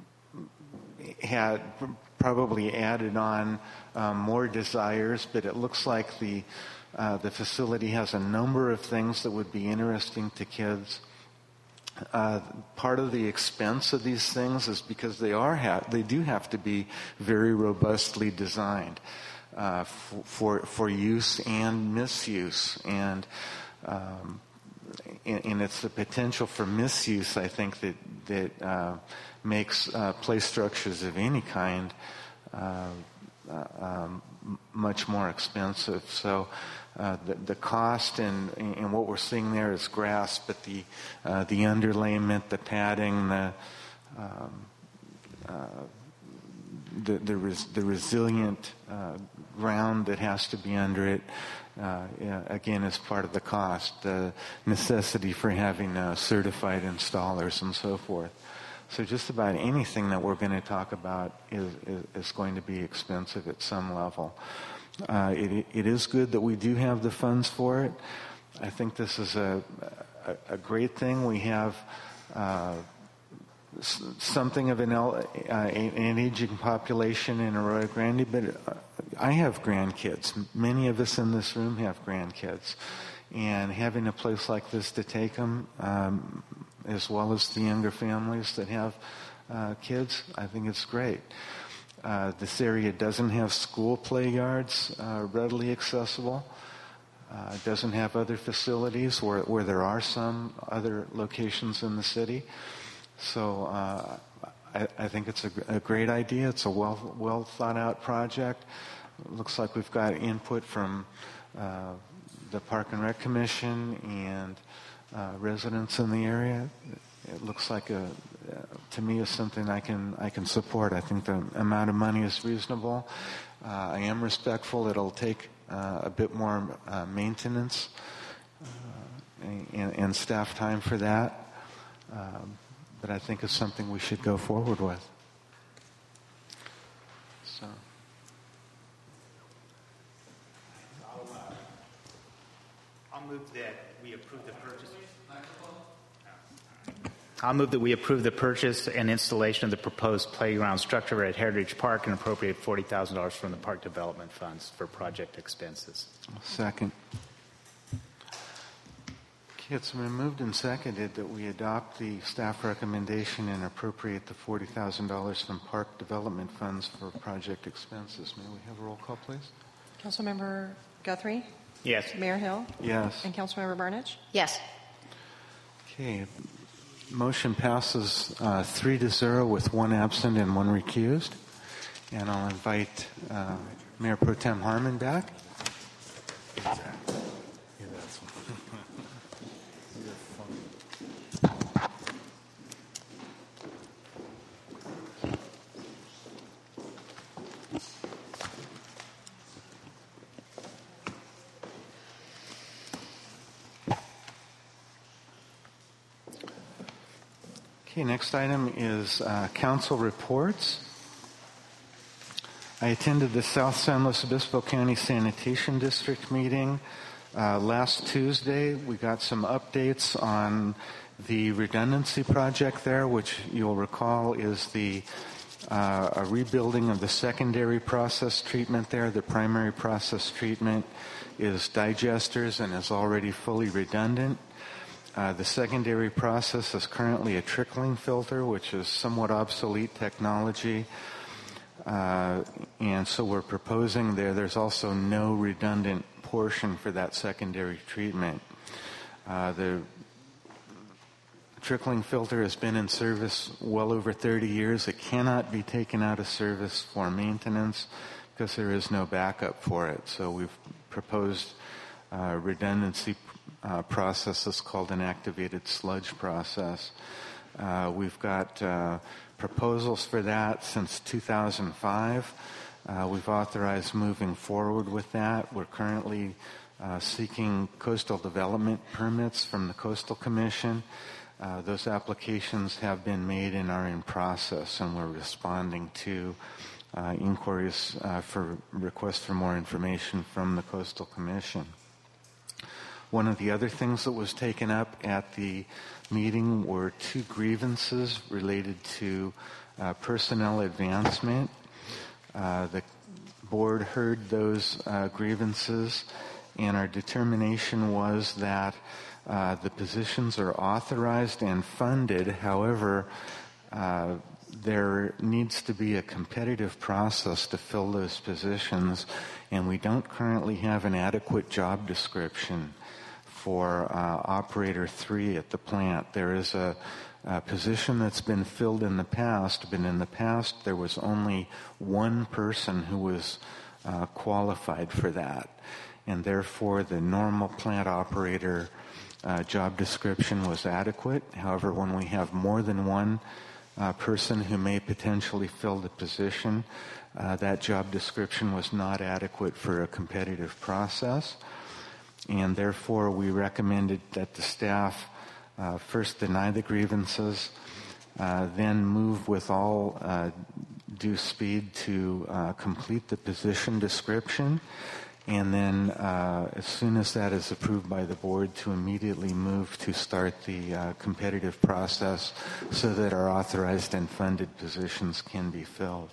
had probably added on uh, more desires, but it looks like the uh, the facility has a number of things that would be interesting to kids. Uh, part of the expense of these things is because they are ha- they do have to be very robustly designed. Uh, for for use and misuse, and um, and, and it's the potential for misuse, I think, that that uh, makes uh, play structures of any kind uh, uh, um, much more expensive. So uh, the, the cost and and what we're seeing there is grass, but the uh, the underlayment, the padding, the um, uh, the the, res, the resilient uh, ground that has to be under it, uh, yeah, again, is part of the cost. The necessity for having uh, certified installers and so forth. So just about anything that we're going to talk about is, is, is going to be expensive at some level. Uh, it, it is good that we do have the funds for it. I think this is a, a, a great thing. We have uh, something of an, uh, an aging population in Arroyo Grande, but I have grandkids. Many of us in this room have grandkids. And having a place like this to take them, um, as well as the younger families that have uh, kids, I think it's great. Uh, this area doesn't have school play yards uh, readily accessible. Uh, it doesn't have other facilities where, where there are some other locations in the city. So uh, I, I think it's a, a great idea. It's a well well thought out project. It looks like we've got input from uh, the Park and Rec Commission and uh, residents in the area. it looks like a, uh, to me, is something I can I can support. I think the amount of money is reasonable. Uh, I am respectful. It'll take uh, a bit more uh, maintenance uh, and, and staff time for that, um, but I think it's something we should go forward with. So. I'll, uh, I'll move that we approve the purchase. I'll move that we approve the purchase and installation of the proposed playground structure at Heritage Park and appropriate forty thousand dollars from the Park Development Funds for project expenses. Second. Okay, it's been moved and seconded that we adopt the staff recommendation and appropriate the forty thousand dollars from Park Development Funds for project expenses. May we have a roll call, please? Councilmember Guthrie? Yes. Mayor Hill? Yes. And Councilmember Barnich? Yes. Okay. Motion passes uh, three to zero with one absent and one recused. And I'll invite uh, Mayor Pro Tem Harmon back. Okay, next item is uh, council reports. I attended the South San Luis Obispo County Sanitation District meeting uh, last Tuesday. We got some updates on the redundancy project there, which you'll recall is the uh, a rebuilding of the secondary process treatment there. The primary process treatment is digesters and is already fully redundant. Uh, the secondary process is currently a trickling filter, which is somewhat obsolete technology. Uh, and so we're proposing there, there's also no redundant portion for that secondary treatment. Uh, the trickling filter has been in service well over thirty years. It cannot be taken out of service for maintenance because there is no backup for it. So we've proposed uh, redundancy Uh, process is called an activated sludge process. Uh, we've got uh, proposals for that since two thousand five. Uh, we've authorized moving forward with that. We're currently uh, seeking coastal development permits from the Coastal Commission. Uh, those applications have been made and are in process, and we're responding to uh, inquiries uh, for requests for more information from the Coastal Commission. One of the other things that was taken up at the meeting were two grievances related to uh, personnel advancement. Uh, the board heard those uh, grievances, and our determination was that uh, the positions are authorized and funded. However, uh, there needs to be a competitive process to fill those positions, and we don't currently have an adequate job description for uh, operator three at the plant. There is a, a position that's been filled in the past, but in the past there was only one person who was uh, qualified for that, and therefore the normal plant operator uh, job description was adequate. However, when we have more than one uh, person who may potentially fill the position, uh, that job description was not adequate for a competitive process. And therefore, we recommended that the staff uh, first deny the grievances, uh, then move with all uh, due speed to uh, complete the position description, and then uh, as soon as that is approved by the board, to immediately move to start the uh, competitive process so that our authorized and funded positions can be filled.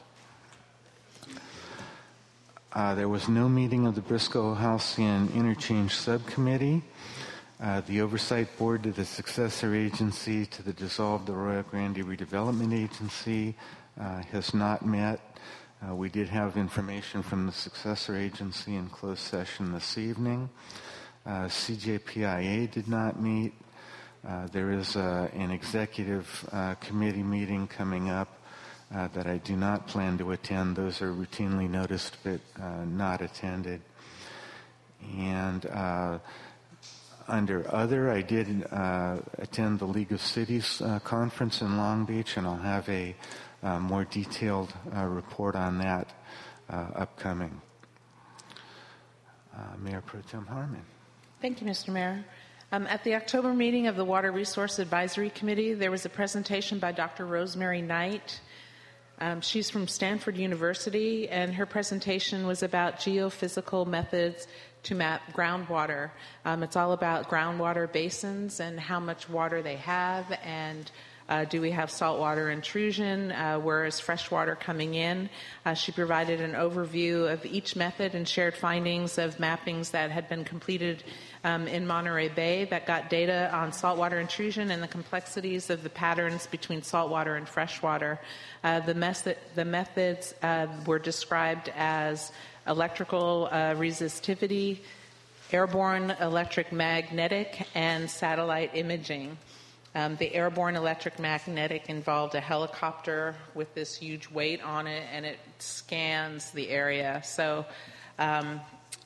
Uh, there was no meeting of the Briscoe Halcyon Interchange Subcommittee. Uh, the Oversight Board to the successor agency to the dissolved Arroyo Grande Redevelopment Agency uh, has not met. Uh, we did have information from the successor agency in closed session this evening. Uh, C J P I A did not meet. Uh, there is uh, an executive uh, committee meeting coming up Uh, that I do not plan to attend. Those are routinely noticed but uh, not attended. And uh, under other, I did uh, attend the League of Cities uh, conference in Long Beach, and I'll have a uh, more detailed uh, report on that uh, upcoming. Uh, Mayor Pro Tem Harmon. Thank you, Mister Mayor. Um, at the October meeting of the Water Resource Advisory Committee, there was a presentation by Doctor Rosemary Knight. Um, she's from Stanford University, and her presentation was about geophysical methods to map groundwater. Um, it's all about groundwater basins and how much water they have, and uh, do we have saltwater intrusion, uh, where is fresh water coming in. Uh, she provided an overview of each method and shared findings of mappings that had been completed um, in Monterey Bay that got data on saltwater intrusion and the complexities of the patterns between saltwater and freshwater. Uh, the, method, the methods uh, were described as electrical uh, resistivity, airborne electric magnetic, and satellite imaging. Um, the airborne electric magnetic involved a helicopter with this huge weight on it, and it scans the area. So um,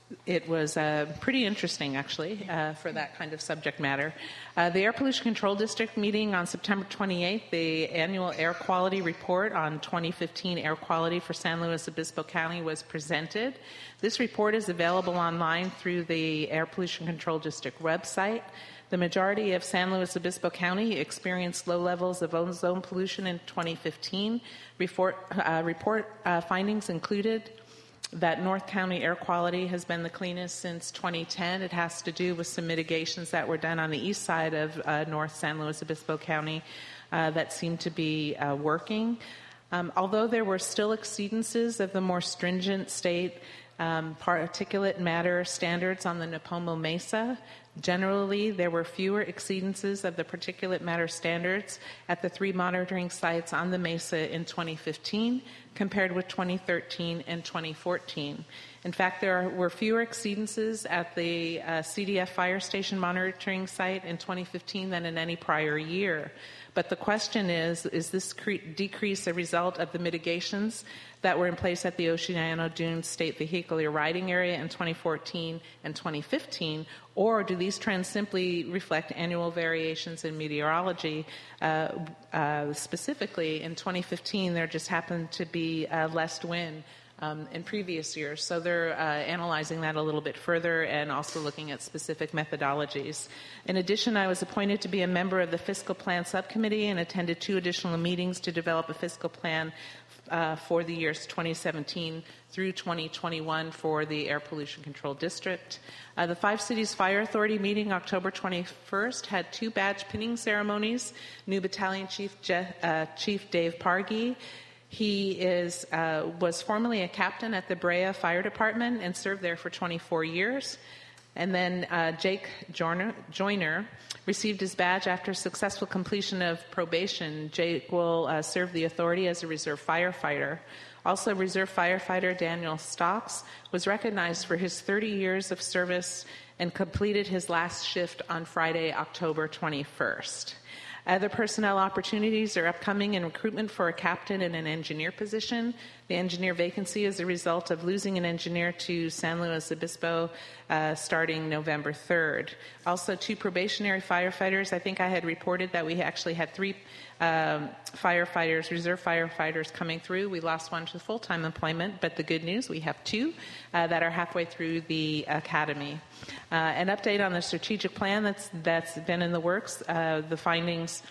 it was uh, pretty interesting, actually, uh, for that kind of subject matter. Uh, the Air Pollution Control District meeting on September twenty-eighth, the annual air quality report on twenty fifteen air quality for San Luis Obispo County was presented. This report is available online through the Air Pollution Control District website. The majority of San Luis Obispo County experienced low levels of ozone pollution in twenty fifteen. Report, uh, report uh, findings included that North County air quality has been the cleanest since twenty ten. It has to do with some mitigations that were done on the east side of uh, North San Luis Obispo County uh, that seem to be uh, working. Um, although there were still exceedances of the more stringent state um, particulate matter standards on the Nipomo Mesa, generally, there were fewer exceedances of the particulate matter standards at the three monitoring sites on the Mesa in twenty fifteen compared with twenty thirteen and twenty fourteen. In fact, there were fewer exceedances at the uh, C D F fire station monitoring site in twenty fifteen than in any prior year. But the question is, is this cre- decrease a result of the mitigations that were in place at the Oceano Dunes State Vehicular Riding Area in twenty fourteen and twenty fifteen, or do these trends simply reflect annual variations in meteorology? Uh, uh, specifically, in twenty fifteen, there just happened to be uh, less wind Um, in previous years. So they're uh, analyzing that a little bit further and also looking at specific methodologies. In addition, I was appointed to be a member of the Fiscal Plan Subcommittee and attended two additional meetings to develop a fiscal plan uh, for the years twenty seventeen through twenty twenty-one for the Air Pollution Control District. Uh, the Five Cities Fire Authority meeting October twenty-first had two badge pinning ceremonies. New Battalion Chief, Je- uh, Chief Dave Pargi. He is, uh, was formerly a captain at the Brea Fire Department and served there for twenty-four years. And then uh, Jake Joyner, Joyner received his badge after successful completion of probation. Jake will uh, serve the authority as a reserve firefighter. Also, Reserve firefighter Daniel Stocks was recognized for his thirty years of service and completed his last shift on Friday, October twenty-first. Other personnel opportunities are upcoming in recruitment for a captain and an engineer position. The engineer vacancy is a result of losing an engineer to San Luis Obispo uh, starting November third. Also, two probationary firefighters. I think I had reported that we actually had three um, firefighters, reserve firefighters coming through. We lost one to full-time employment, but the good news, we have two uh, that are halfway through the academy. Uh, an update on the strategic plan that's that's been in the works. Uh, the findings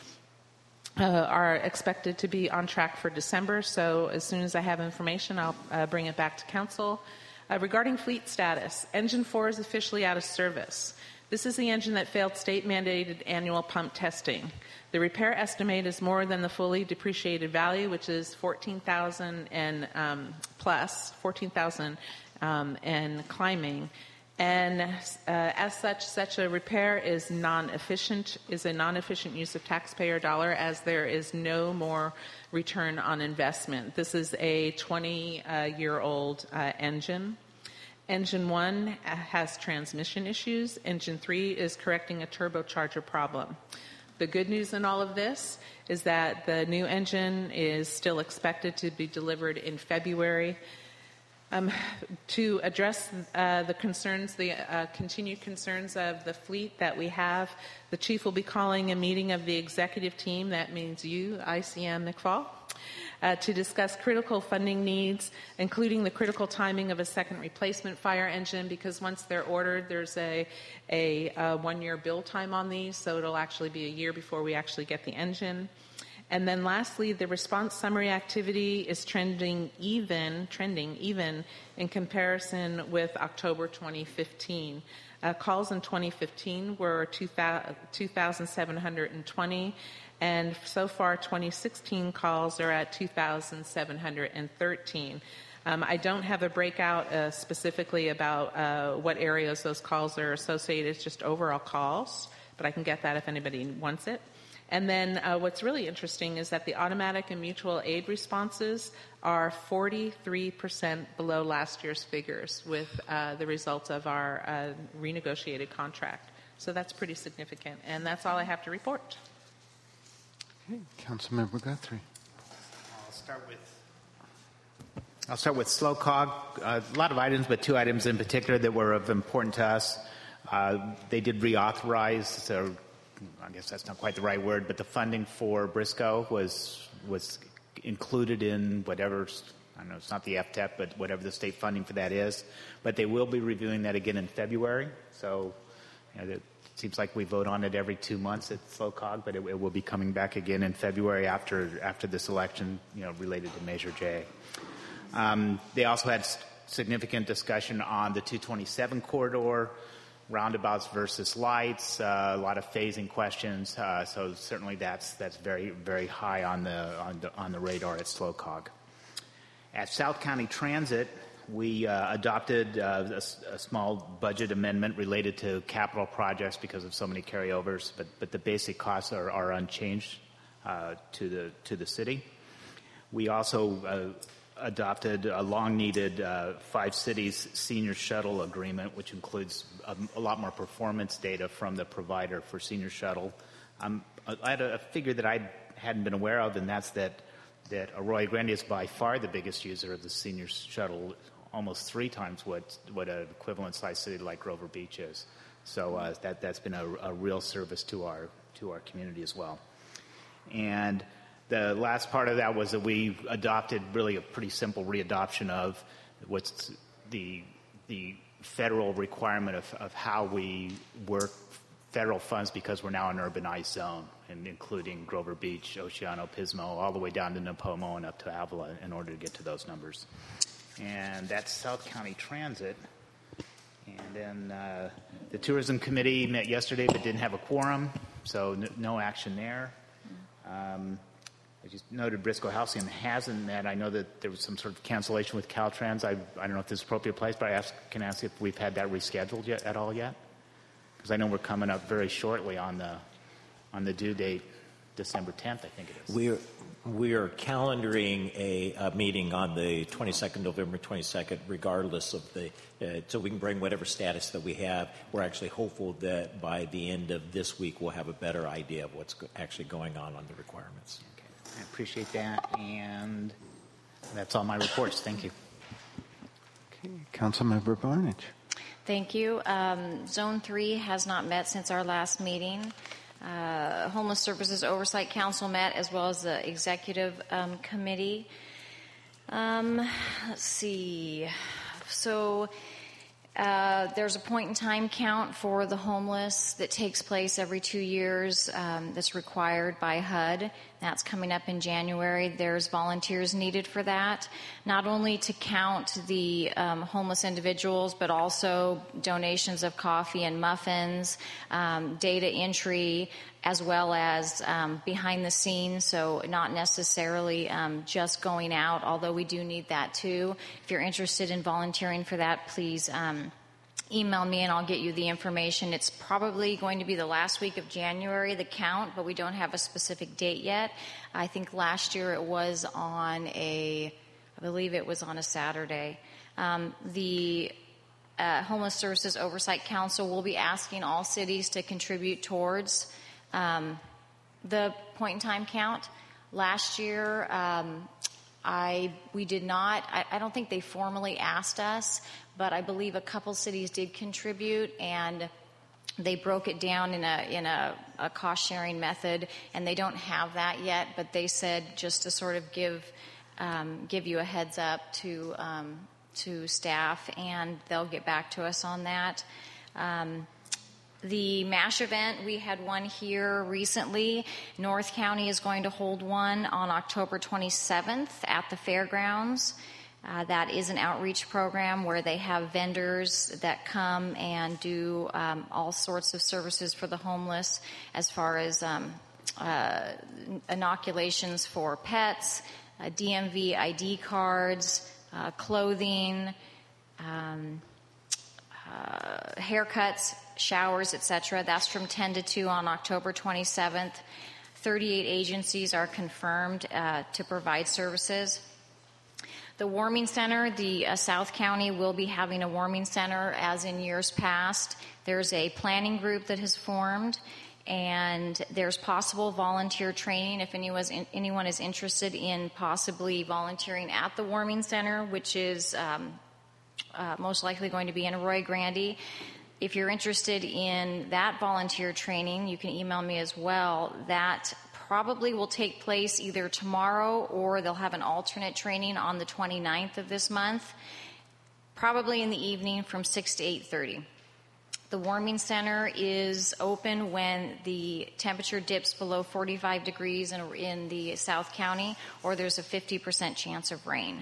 uh, are expected to be on track for December, so as soon as I have information, I'll uh, bring it back to council. Uh, regarding fleet status, Engine four is officially out of service. This is the engine that failed state-mandated annual pump testing. The repair estimate is more than the fully depreciated value, which is fourteen thousand dollars and um, plus, fourteen thousand dollars um, and climbing. And uh, as such, such a repair is non-efficient, is a non-efficient use of taxpayer dollar, as there is no more return on investment. This is a twenty-year-old uh, engine. Engine one has transmission issues. Engine three is correcting a turbocharger problem. The good news in all of this is that the new engine is still expected to be delivered in February. Um, to address uh, the concerns, the uh, continued concerns of the fleet that we have, the chief will be calling a meeting of the executive team, that means you, I C M McFall, uh, to discuss critical funding needs, including the critical timing of a second replacement fire engine, because once they're ordered, there's a, a, a one-year build time on these, so it'll actually be a year before we actually get the engine. And then lastly, the response summary activity is trending even, trending even in comparison with October twenty fifteen. Uh, calls in twenty fifteen were two thousand seven hundred twenty, and so far twenty sixteen calls are at two thousand seven hundred thirteen. Um, I don't have a breakout uh, specifically about uh, what areas those calls are associated. It's just overall calls, but I can get that if anybody wants it. And then uh, what's really interesting is that the automatic and mutual aid responses are forty-three percent below last year's figures with uh, the results of our uh, renegotiated contract. So that's pretty significant. And that's all I have to report. Okay. Councilmember Guthrie. I'll start with I'll start with S L O C O G. Uh, a lot of items, but two items in particular that were of importance to us. Uh, they did reauthorize, so I guess that's not quite the right word, but the funding for Briscoe was was included in whatever, I don't know, it's not the F T E P, but whatever the state funding for that is. But they will be reviewing that again in February. So you know, it seems like we vote on it every two months at S L O C O G, but it, it will be coming back again in February after after this election, you know, related to Measure J. Um, they also had significant discussion on the two twenty-seven corridor, roundabouts versus lights, uh, a lot of phasing questions. Uh, so certainly that's that's very very high on the on the, on the radar at S L O C O G. At South County Transit, we uh, adopted uh, a, a small budget amendment related to capital projects because of so many carryovers, but but the basic costs are, are unchanged uh, to the to the city. We also uh, adopted a long-needed uh, Five Cities senior shuttle agreement, which includes a, a lot more performance data from the provider for senior shuttle. Um, I had a, a figure that I hadn't been aware of, and that's that that Arroyo Grande is by far the biggest user of the senior shuttle, almost three times what what an equivalent-sized city like Grover Beach is. So uh, that that's been a, a real service to our to our community as well. And the last part of that was that we adopted really a pretty simple readoption of what's the the federal requirement of, of how we work federal funds, because we're now an urbanized zone, and including Grover Beach, Oceano, Pismo, all the way down to Napomo and up to Avila in order to get to those numbers. And that's South County Transit. And then uh, the Tourism Committee met yesterday but didn't have a quorum, so n- no action there. Um, I just noted Briscoe Halcyon hasn't met. I know that there was some sort of cancellation with Caltrans. I, I don't know if this is the appropriate place, but I ask, can ask if we've had that rescheduled yet at all yet? Because I know we're coming up very shortly on the on the due date, December tenth, I think it is. We're we are calendaring a, a meeting on the twenty-second, November twenty-second, regardless of the, uh, so we can bring whatever status that we have. We're actually hopeful that by the end of this week we'll have a better idea of what's go- actually going on on the requirements. I appreciate that, and that's all my reports. Thank you. Okay, Councilmember Barnage. Thank you. Um, Zone three has not met since our last meeting. Uh, Homeless Services Oversight Council met, as well as the Executive um, Committee. Um, let's see. So uh, there's a point in time count for the homeless that takes place every two years um, that's required by H U D. That's coming up in January. There's volunteers needed for that, not only to count the um, homeless individuals, but also donations of coffee and muffins, um, data entry, as well as um, behind the scenes, so not necessarily um, just going out, although we do need that too. If you're interested in volunteering for that, please um, email me and I'll get you the information. It's probably going to be the last week of January, the count, but we don't have a specific date yet. I think last year it was on a, I believe it was on a Saturday. Um, the uh, Homeless Services Oversight Council will be asking all cities to contribute towards um, the point in time count. Last year, um, I we did not. I, I don't think they formally asked us, but I believe a couple cities did contribute, and they broke it down in a in a, a cost sharing method, and they don't have that yet. But they said just to sort of give um, give you a heads up to um, to staff, and they'll get back to us on that. Um, The MASH event, we had one here recently. North County is going to hold one on October twenty-seventh at the fairgrounds. Uh, that is an outreach program where they have vendors that come and do um, all sorts of services for the homeless, as far as um, uh, inoculations for pets, uh, D M V I D cards, uh, clothing, um, uh, haircuts, showers, et cetera. That's from ten to two on October twenty-seventh. thirty-eight agencies are confirmed uh, to provide services. The warming center, the uh, South County will be having a warming center as in years past. There's a planning group that has formed, and there's possible volunteer training if anyone's in, anyone is interested in possibly volunteering at the warming center, which is um, uh, most likely going to be in Arroyo Grande. If you're interested in that volunteer training, you can email me as well. That probably will take place either tomorrow, or they'll have an alternate training on the twenty-ninth of this month, probably in the evening from six to eight thirty. The warming center is open when the temperature dips below forty-five degrees in, in the South County, or there's a fifty percent chance of rain.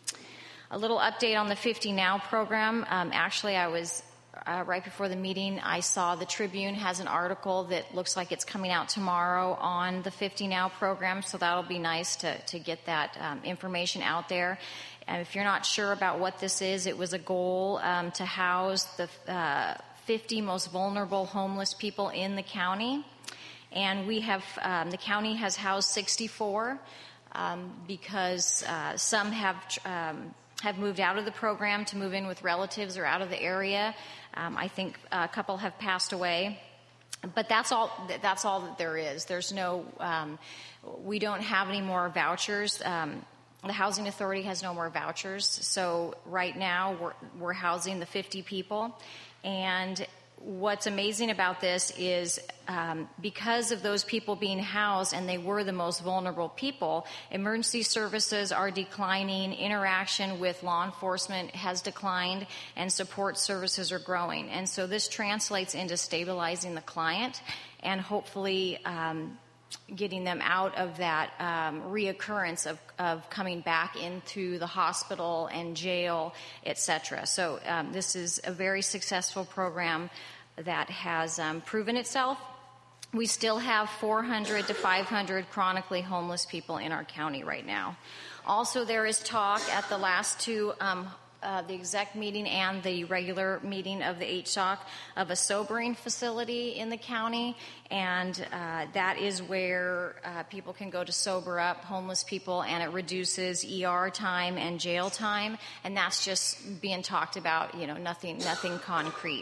A little update on the fifty Now program. Um, actually, I was Uh, right before the meeting, I saw the Tribune has an article that looks like it's coming out tomorrow on the fifty Now program, so that'll be nice to, to get that um, information out there. And if you're not sure about what this is, it was a goal um, to house the uh, fifty most vulnerable homeless people in the county. And we have, um, the county has housed sixty-four um, because uh, some have um, have moved out of the program to move in with relatives or out of the area. Um, I think a couple have passed away, but that's all. That's all that there is. There's no. Um, we don't have any more vouchers. Um, the Housing Authority has no more vouchers. So right now we're we're housing the fifty people, and what's amazing about this is um, because of those people being housed, and they were the most vulnerable people, emergency services are declining, interaction with law enforcement has declined, and support services are growing. And so this translates into stabilizing the client and hopefully um, getting them out of that um, reoccurrence of, of coming back into the hospital and jail, et cetera. So um, this is a very successful program that has um, proven itself. We still have four hundred to five hundred chronically homeless people in our county right now. Also, there is talk at the last two um, Uh, the exec meeting and the regular meeting of the H S O C of a sobering facility in the county, and uh, that is where uh, people can go to sober up, homeless people, and it reduces E R time and jail time, and that's just being talked about, you know, nothing, nothing concrete.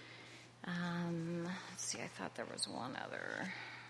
Um, let's see, I thought there was one other.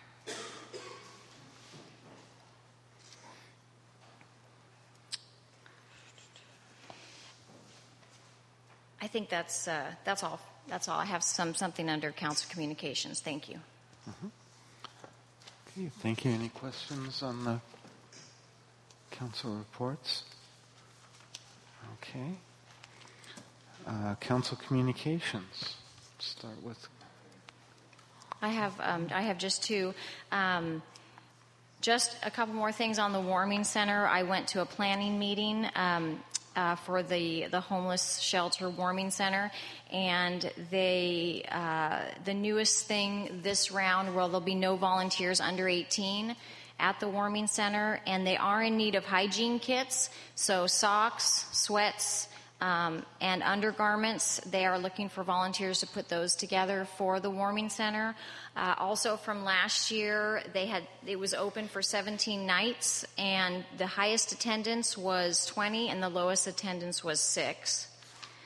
I think that's uh, that's all. That's all. I have some something under Council Communications. Thank you. Mm-hmm. Okay, thank you. Any questions on the council reports? Okay. Uh, council Communications. Start with. I have um, I have just two. Um, just a couple more things on the warming center. I went to a planning meeting. Um, Uh, for the, the homeless shelter warming center, and they uh, the newest thing this round, well, there'll be no volunteers under eighteen at the warming center, and they are in need of hygiene kits, so socks, sweats, um, and undergarments. They are looking for volunteers to put those together for the warming center. Uh, also from last year, they had it was open for seventeen nights, and the highest attendance was twenty, and the lowest attendance was six.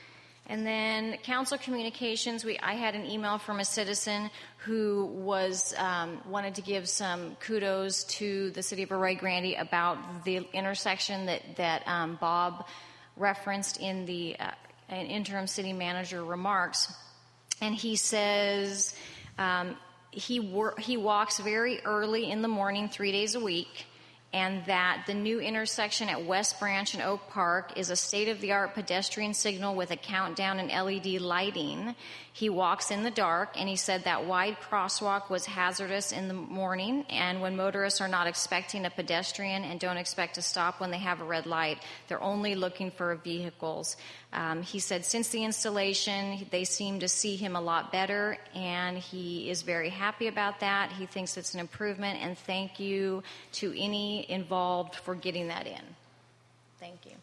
And then council communications, we, I had an email from a citizen who was um, wanted to give some kudos to the city of Arroyo Grande about the intersection that, that um, Bob referenced in the uh, interim city manager remarks. And he says um, he, wor- he walks very early in the morning, three days a week, and that the new intersection at West Branch and Oak Park is a state-of-the-art pedestrian signal with a countdown and L E D lighting. He walks in the dark, and he said that wide crosswalk was hazardous in the morning, and when motorists are not expecting a pedestrian and don't expect to stop when they have a red light, they're only looking for vehicles. Um, he said since the installation, they seem to see him a lot better, and he is very happy about that. He thinks it's an improvement, and thank you to any involved for getting that in. Thank you.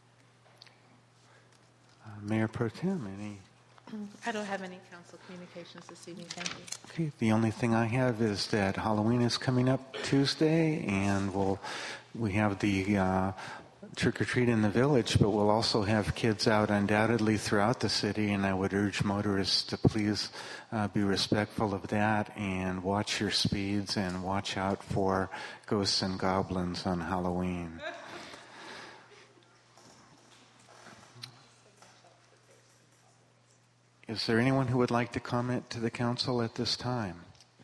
Uh, Mayor Pro Tem, any? I don't have any council communications this evening. Thank you. Okay. The only thing I have is that Halloween is coming up Tuesday, and we'll we have the uh, trick or treat in the village, but we'll also have kids out undoubtedly throughout the city. And I would urge motorists to please uh, be respectful of that and watch your speeds and watch out for ghosts and goblins on Halloween. Is there anyone who would like to comment to the council at this time?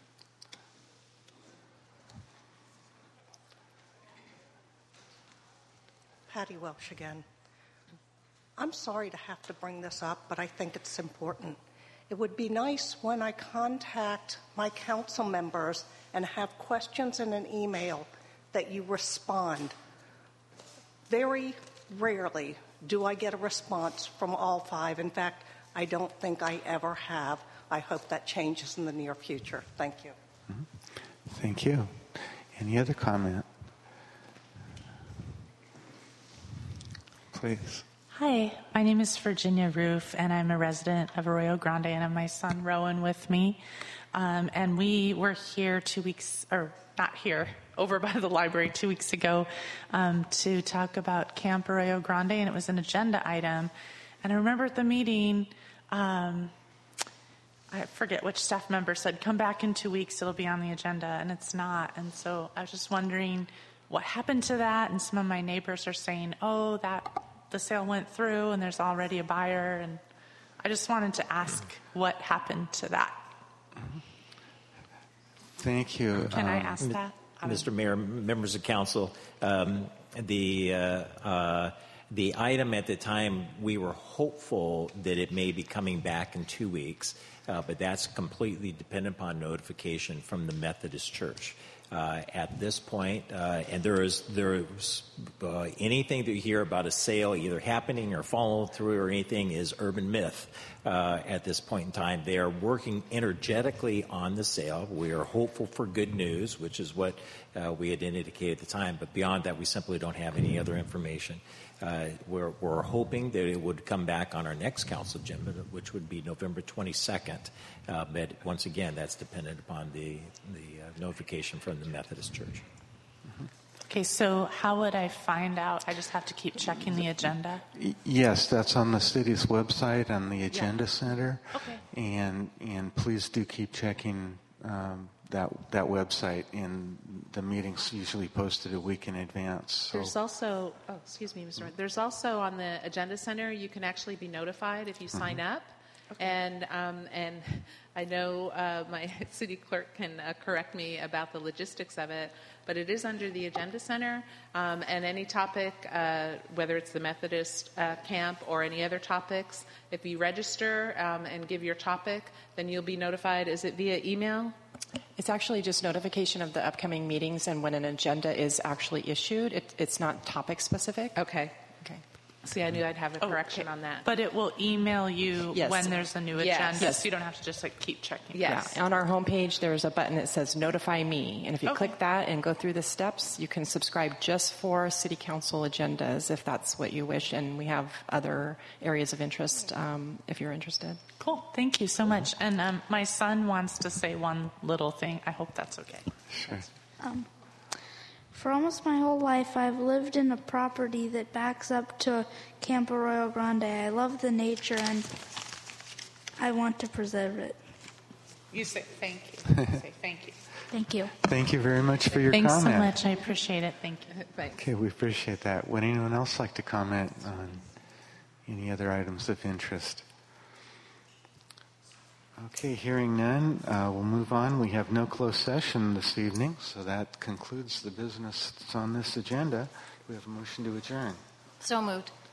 Patty Welsh again. I'm sorry to have to bring this up, but I think it's important. It would be nice when I contact my council members and have questions in an email that you respond. Very rarely do I get a response from all five. In fact, I don't think I ever have. I hope that changes in the near future. Thank you. Mm-hmm. Thank you. Any other comment? Please. Hi, my name is Virginia Roof, and I'm a resident of Arroyo Grande, and I have my son Rowan with me. Um, and we were here two weeks, or not here, over by the library two weeks ago um, to talk about Camp Arroyo Grande, and it was an agenda item. And I remember at the meeting, um, I forget which staff member said, come back in two weeks, it'll be on the agenda, and it's not. And so I was just wondering what happened to that, and some of my neighbors are saying, oh, that the sale went through and there's already a buyer, and I just wanted to ask what happened to that. Thank you. Can um, I ask that? Mister Mayor, members of council, um, the uh, uh, the item at the time, we were hopeful that it may be coming back in two weeks, uh, but that's completely dependent upon notification from the Methodist Church. Uh, at this point, uh, and there is there is uh, anything that you hear about a sale either happening or following through or anything is urban myth uh, at this point in time. They are working energetically on the sale. We are hopeful for good news, which is what uh, we had indicated at the time. But beyond that, we simply don't have any other information. Uh, we're, we're hoping that it would come back on our next council agenda, which would be November twenty-second. Uh, but once again, that's dependent upon the, the uh, notification from the Methodist Church. Mm-hmm. Okay, so how would I find out? I just have to keep checking the agenda? Yes, that's on the city's website on the Agenda yeah. Center. Okay. And and please do keep checking um, that that website. And the meeting's usually posted a week in advance. So. There's also, oh, excuse me, Mister Wright. There's also on the Agenda Center, you can actually be notified if you mm-hmm. sign up. Okay. And um, and I know uh, my city clerk can uh, correct me about the logistics of it, but it is under the Agenda Center. Um, and any topic, uh, whether it's the Methodist uh, camp or any other topics, if you register um, and give your topic, then you'll be notified. Is it via email? It's actually just notification of the upcoming meetings and when an agenda is actually issued. It, it's not topic specific. Okay. Okay. See, I knew I'd have a correction okay. on that. But it will email you yes. when there's a new yes. agenda, yes. so you don't have to just like keep checking. Yes. Yeah. On our homepage, there's a button that says Notify Me, and if you okay. click that and go through the steps, you can subscribe just for City Council agendas if that's what you wish, and we have other areas of interest um, if you're interested. Cool. Thank you so much. And um, my son wants to say one little thing. I hope that's okay. Sure. Um, For almost my whole life, I've lived in a property that backs up to Camp Arroyo Grande. I love the nature and I want to preserve it. You say thank you. You say thank you. Thank you. Thank you very much for your Thanks comment. Thanks so much. I appreciate it. Thank you. Okay, we appreciate that. Would anyone else like to comment on any other items of interest? Okay, hearing none, uh, we'll move on. We have no closed session this evening, so that concludes the business that's on this agenda. We have a motion to adjourn. So moved.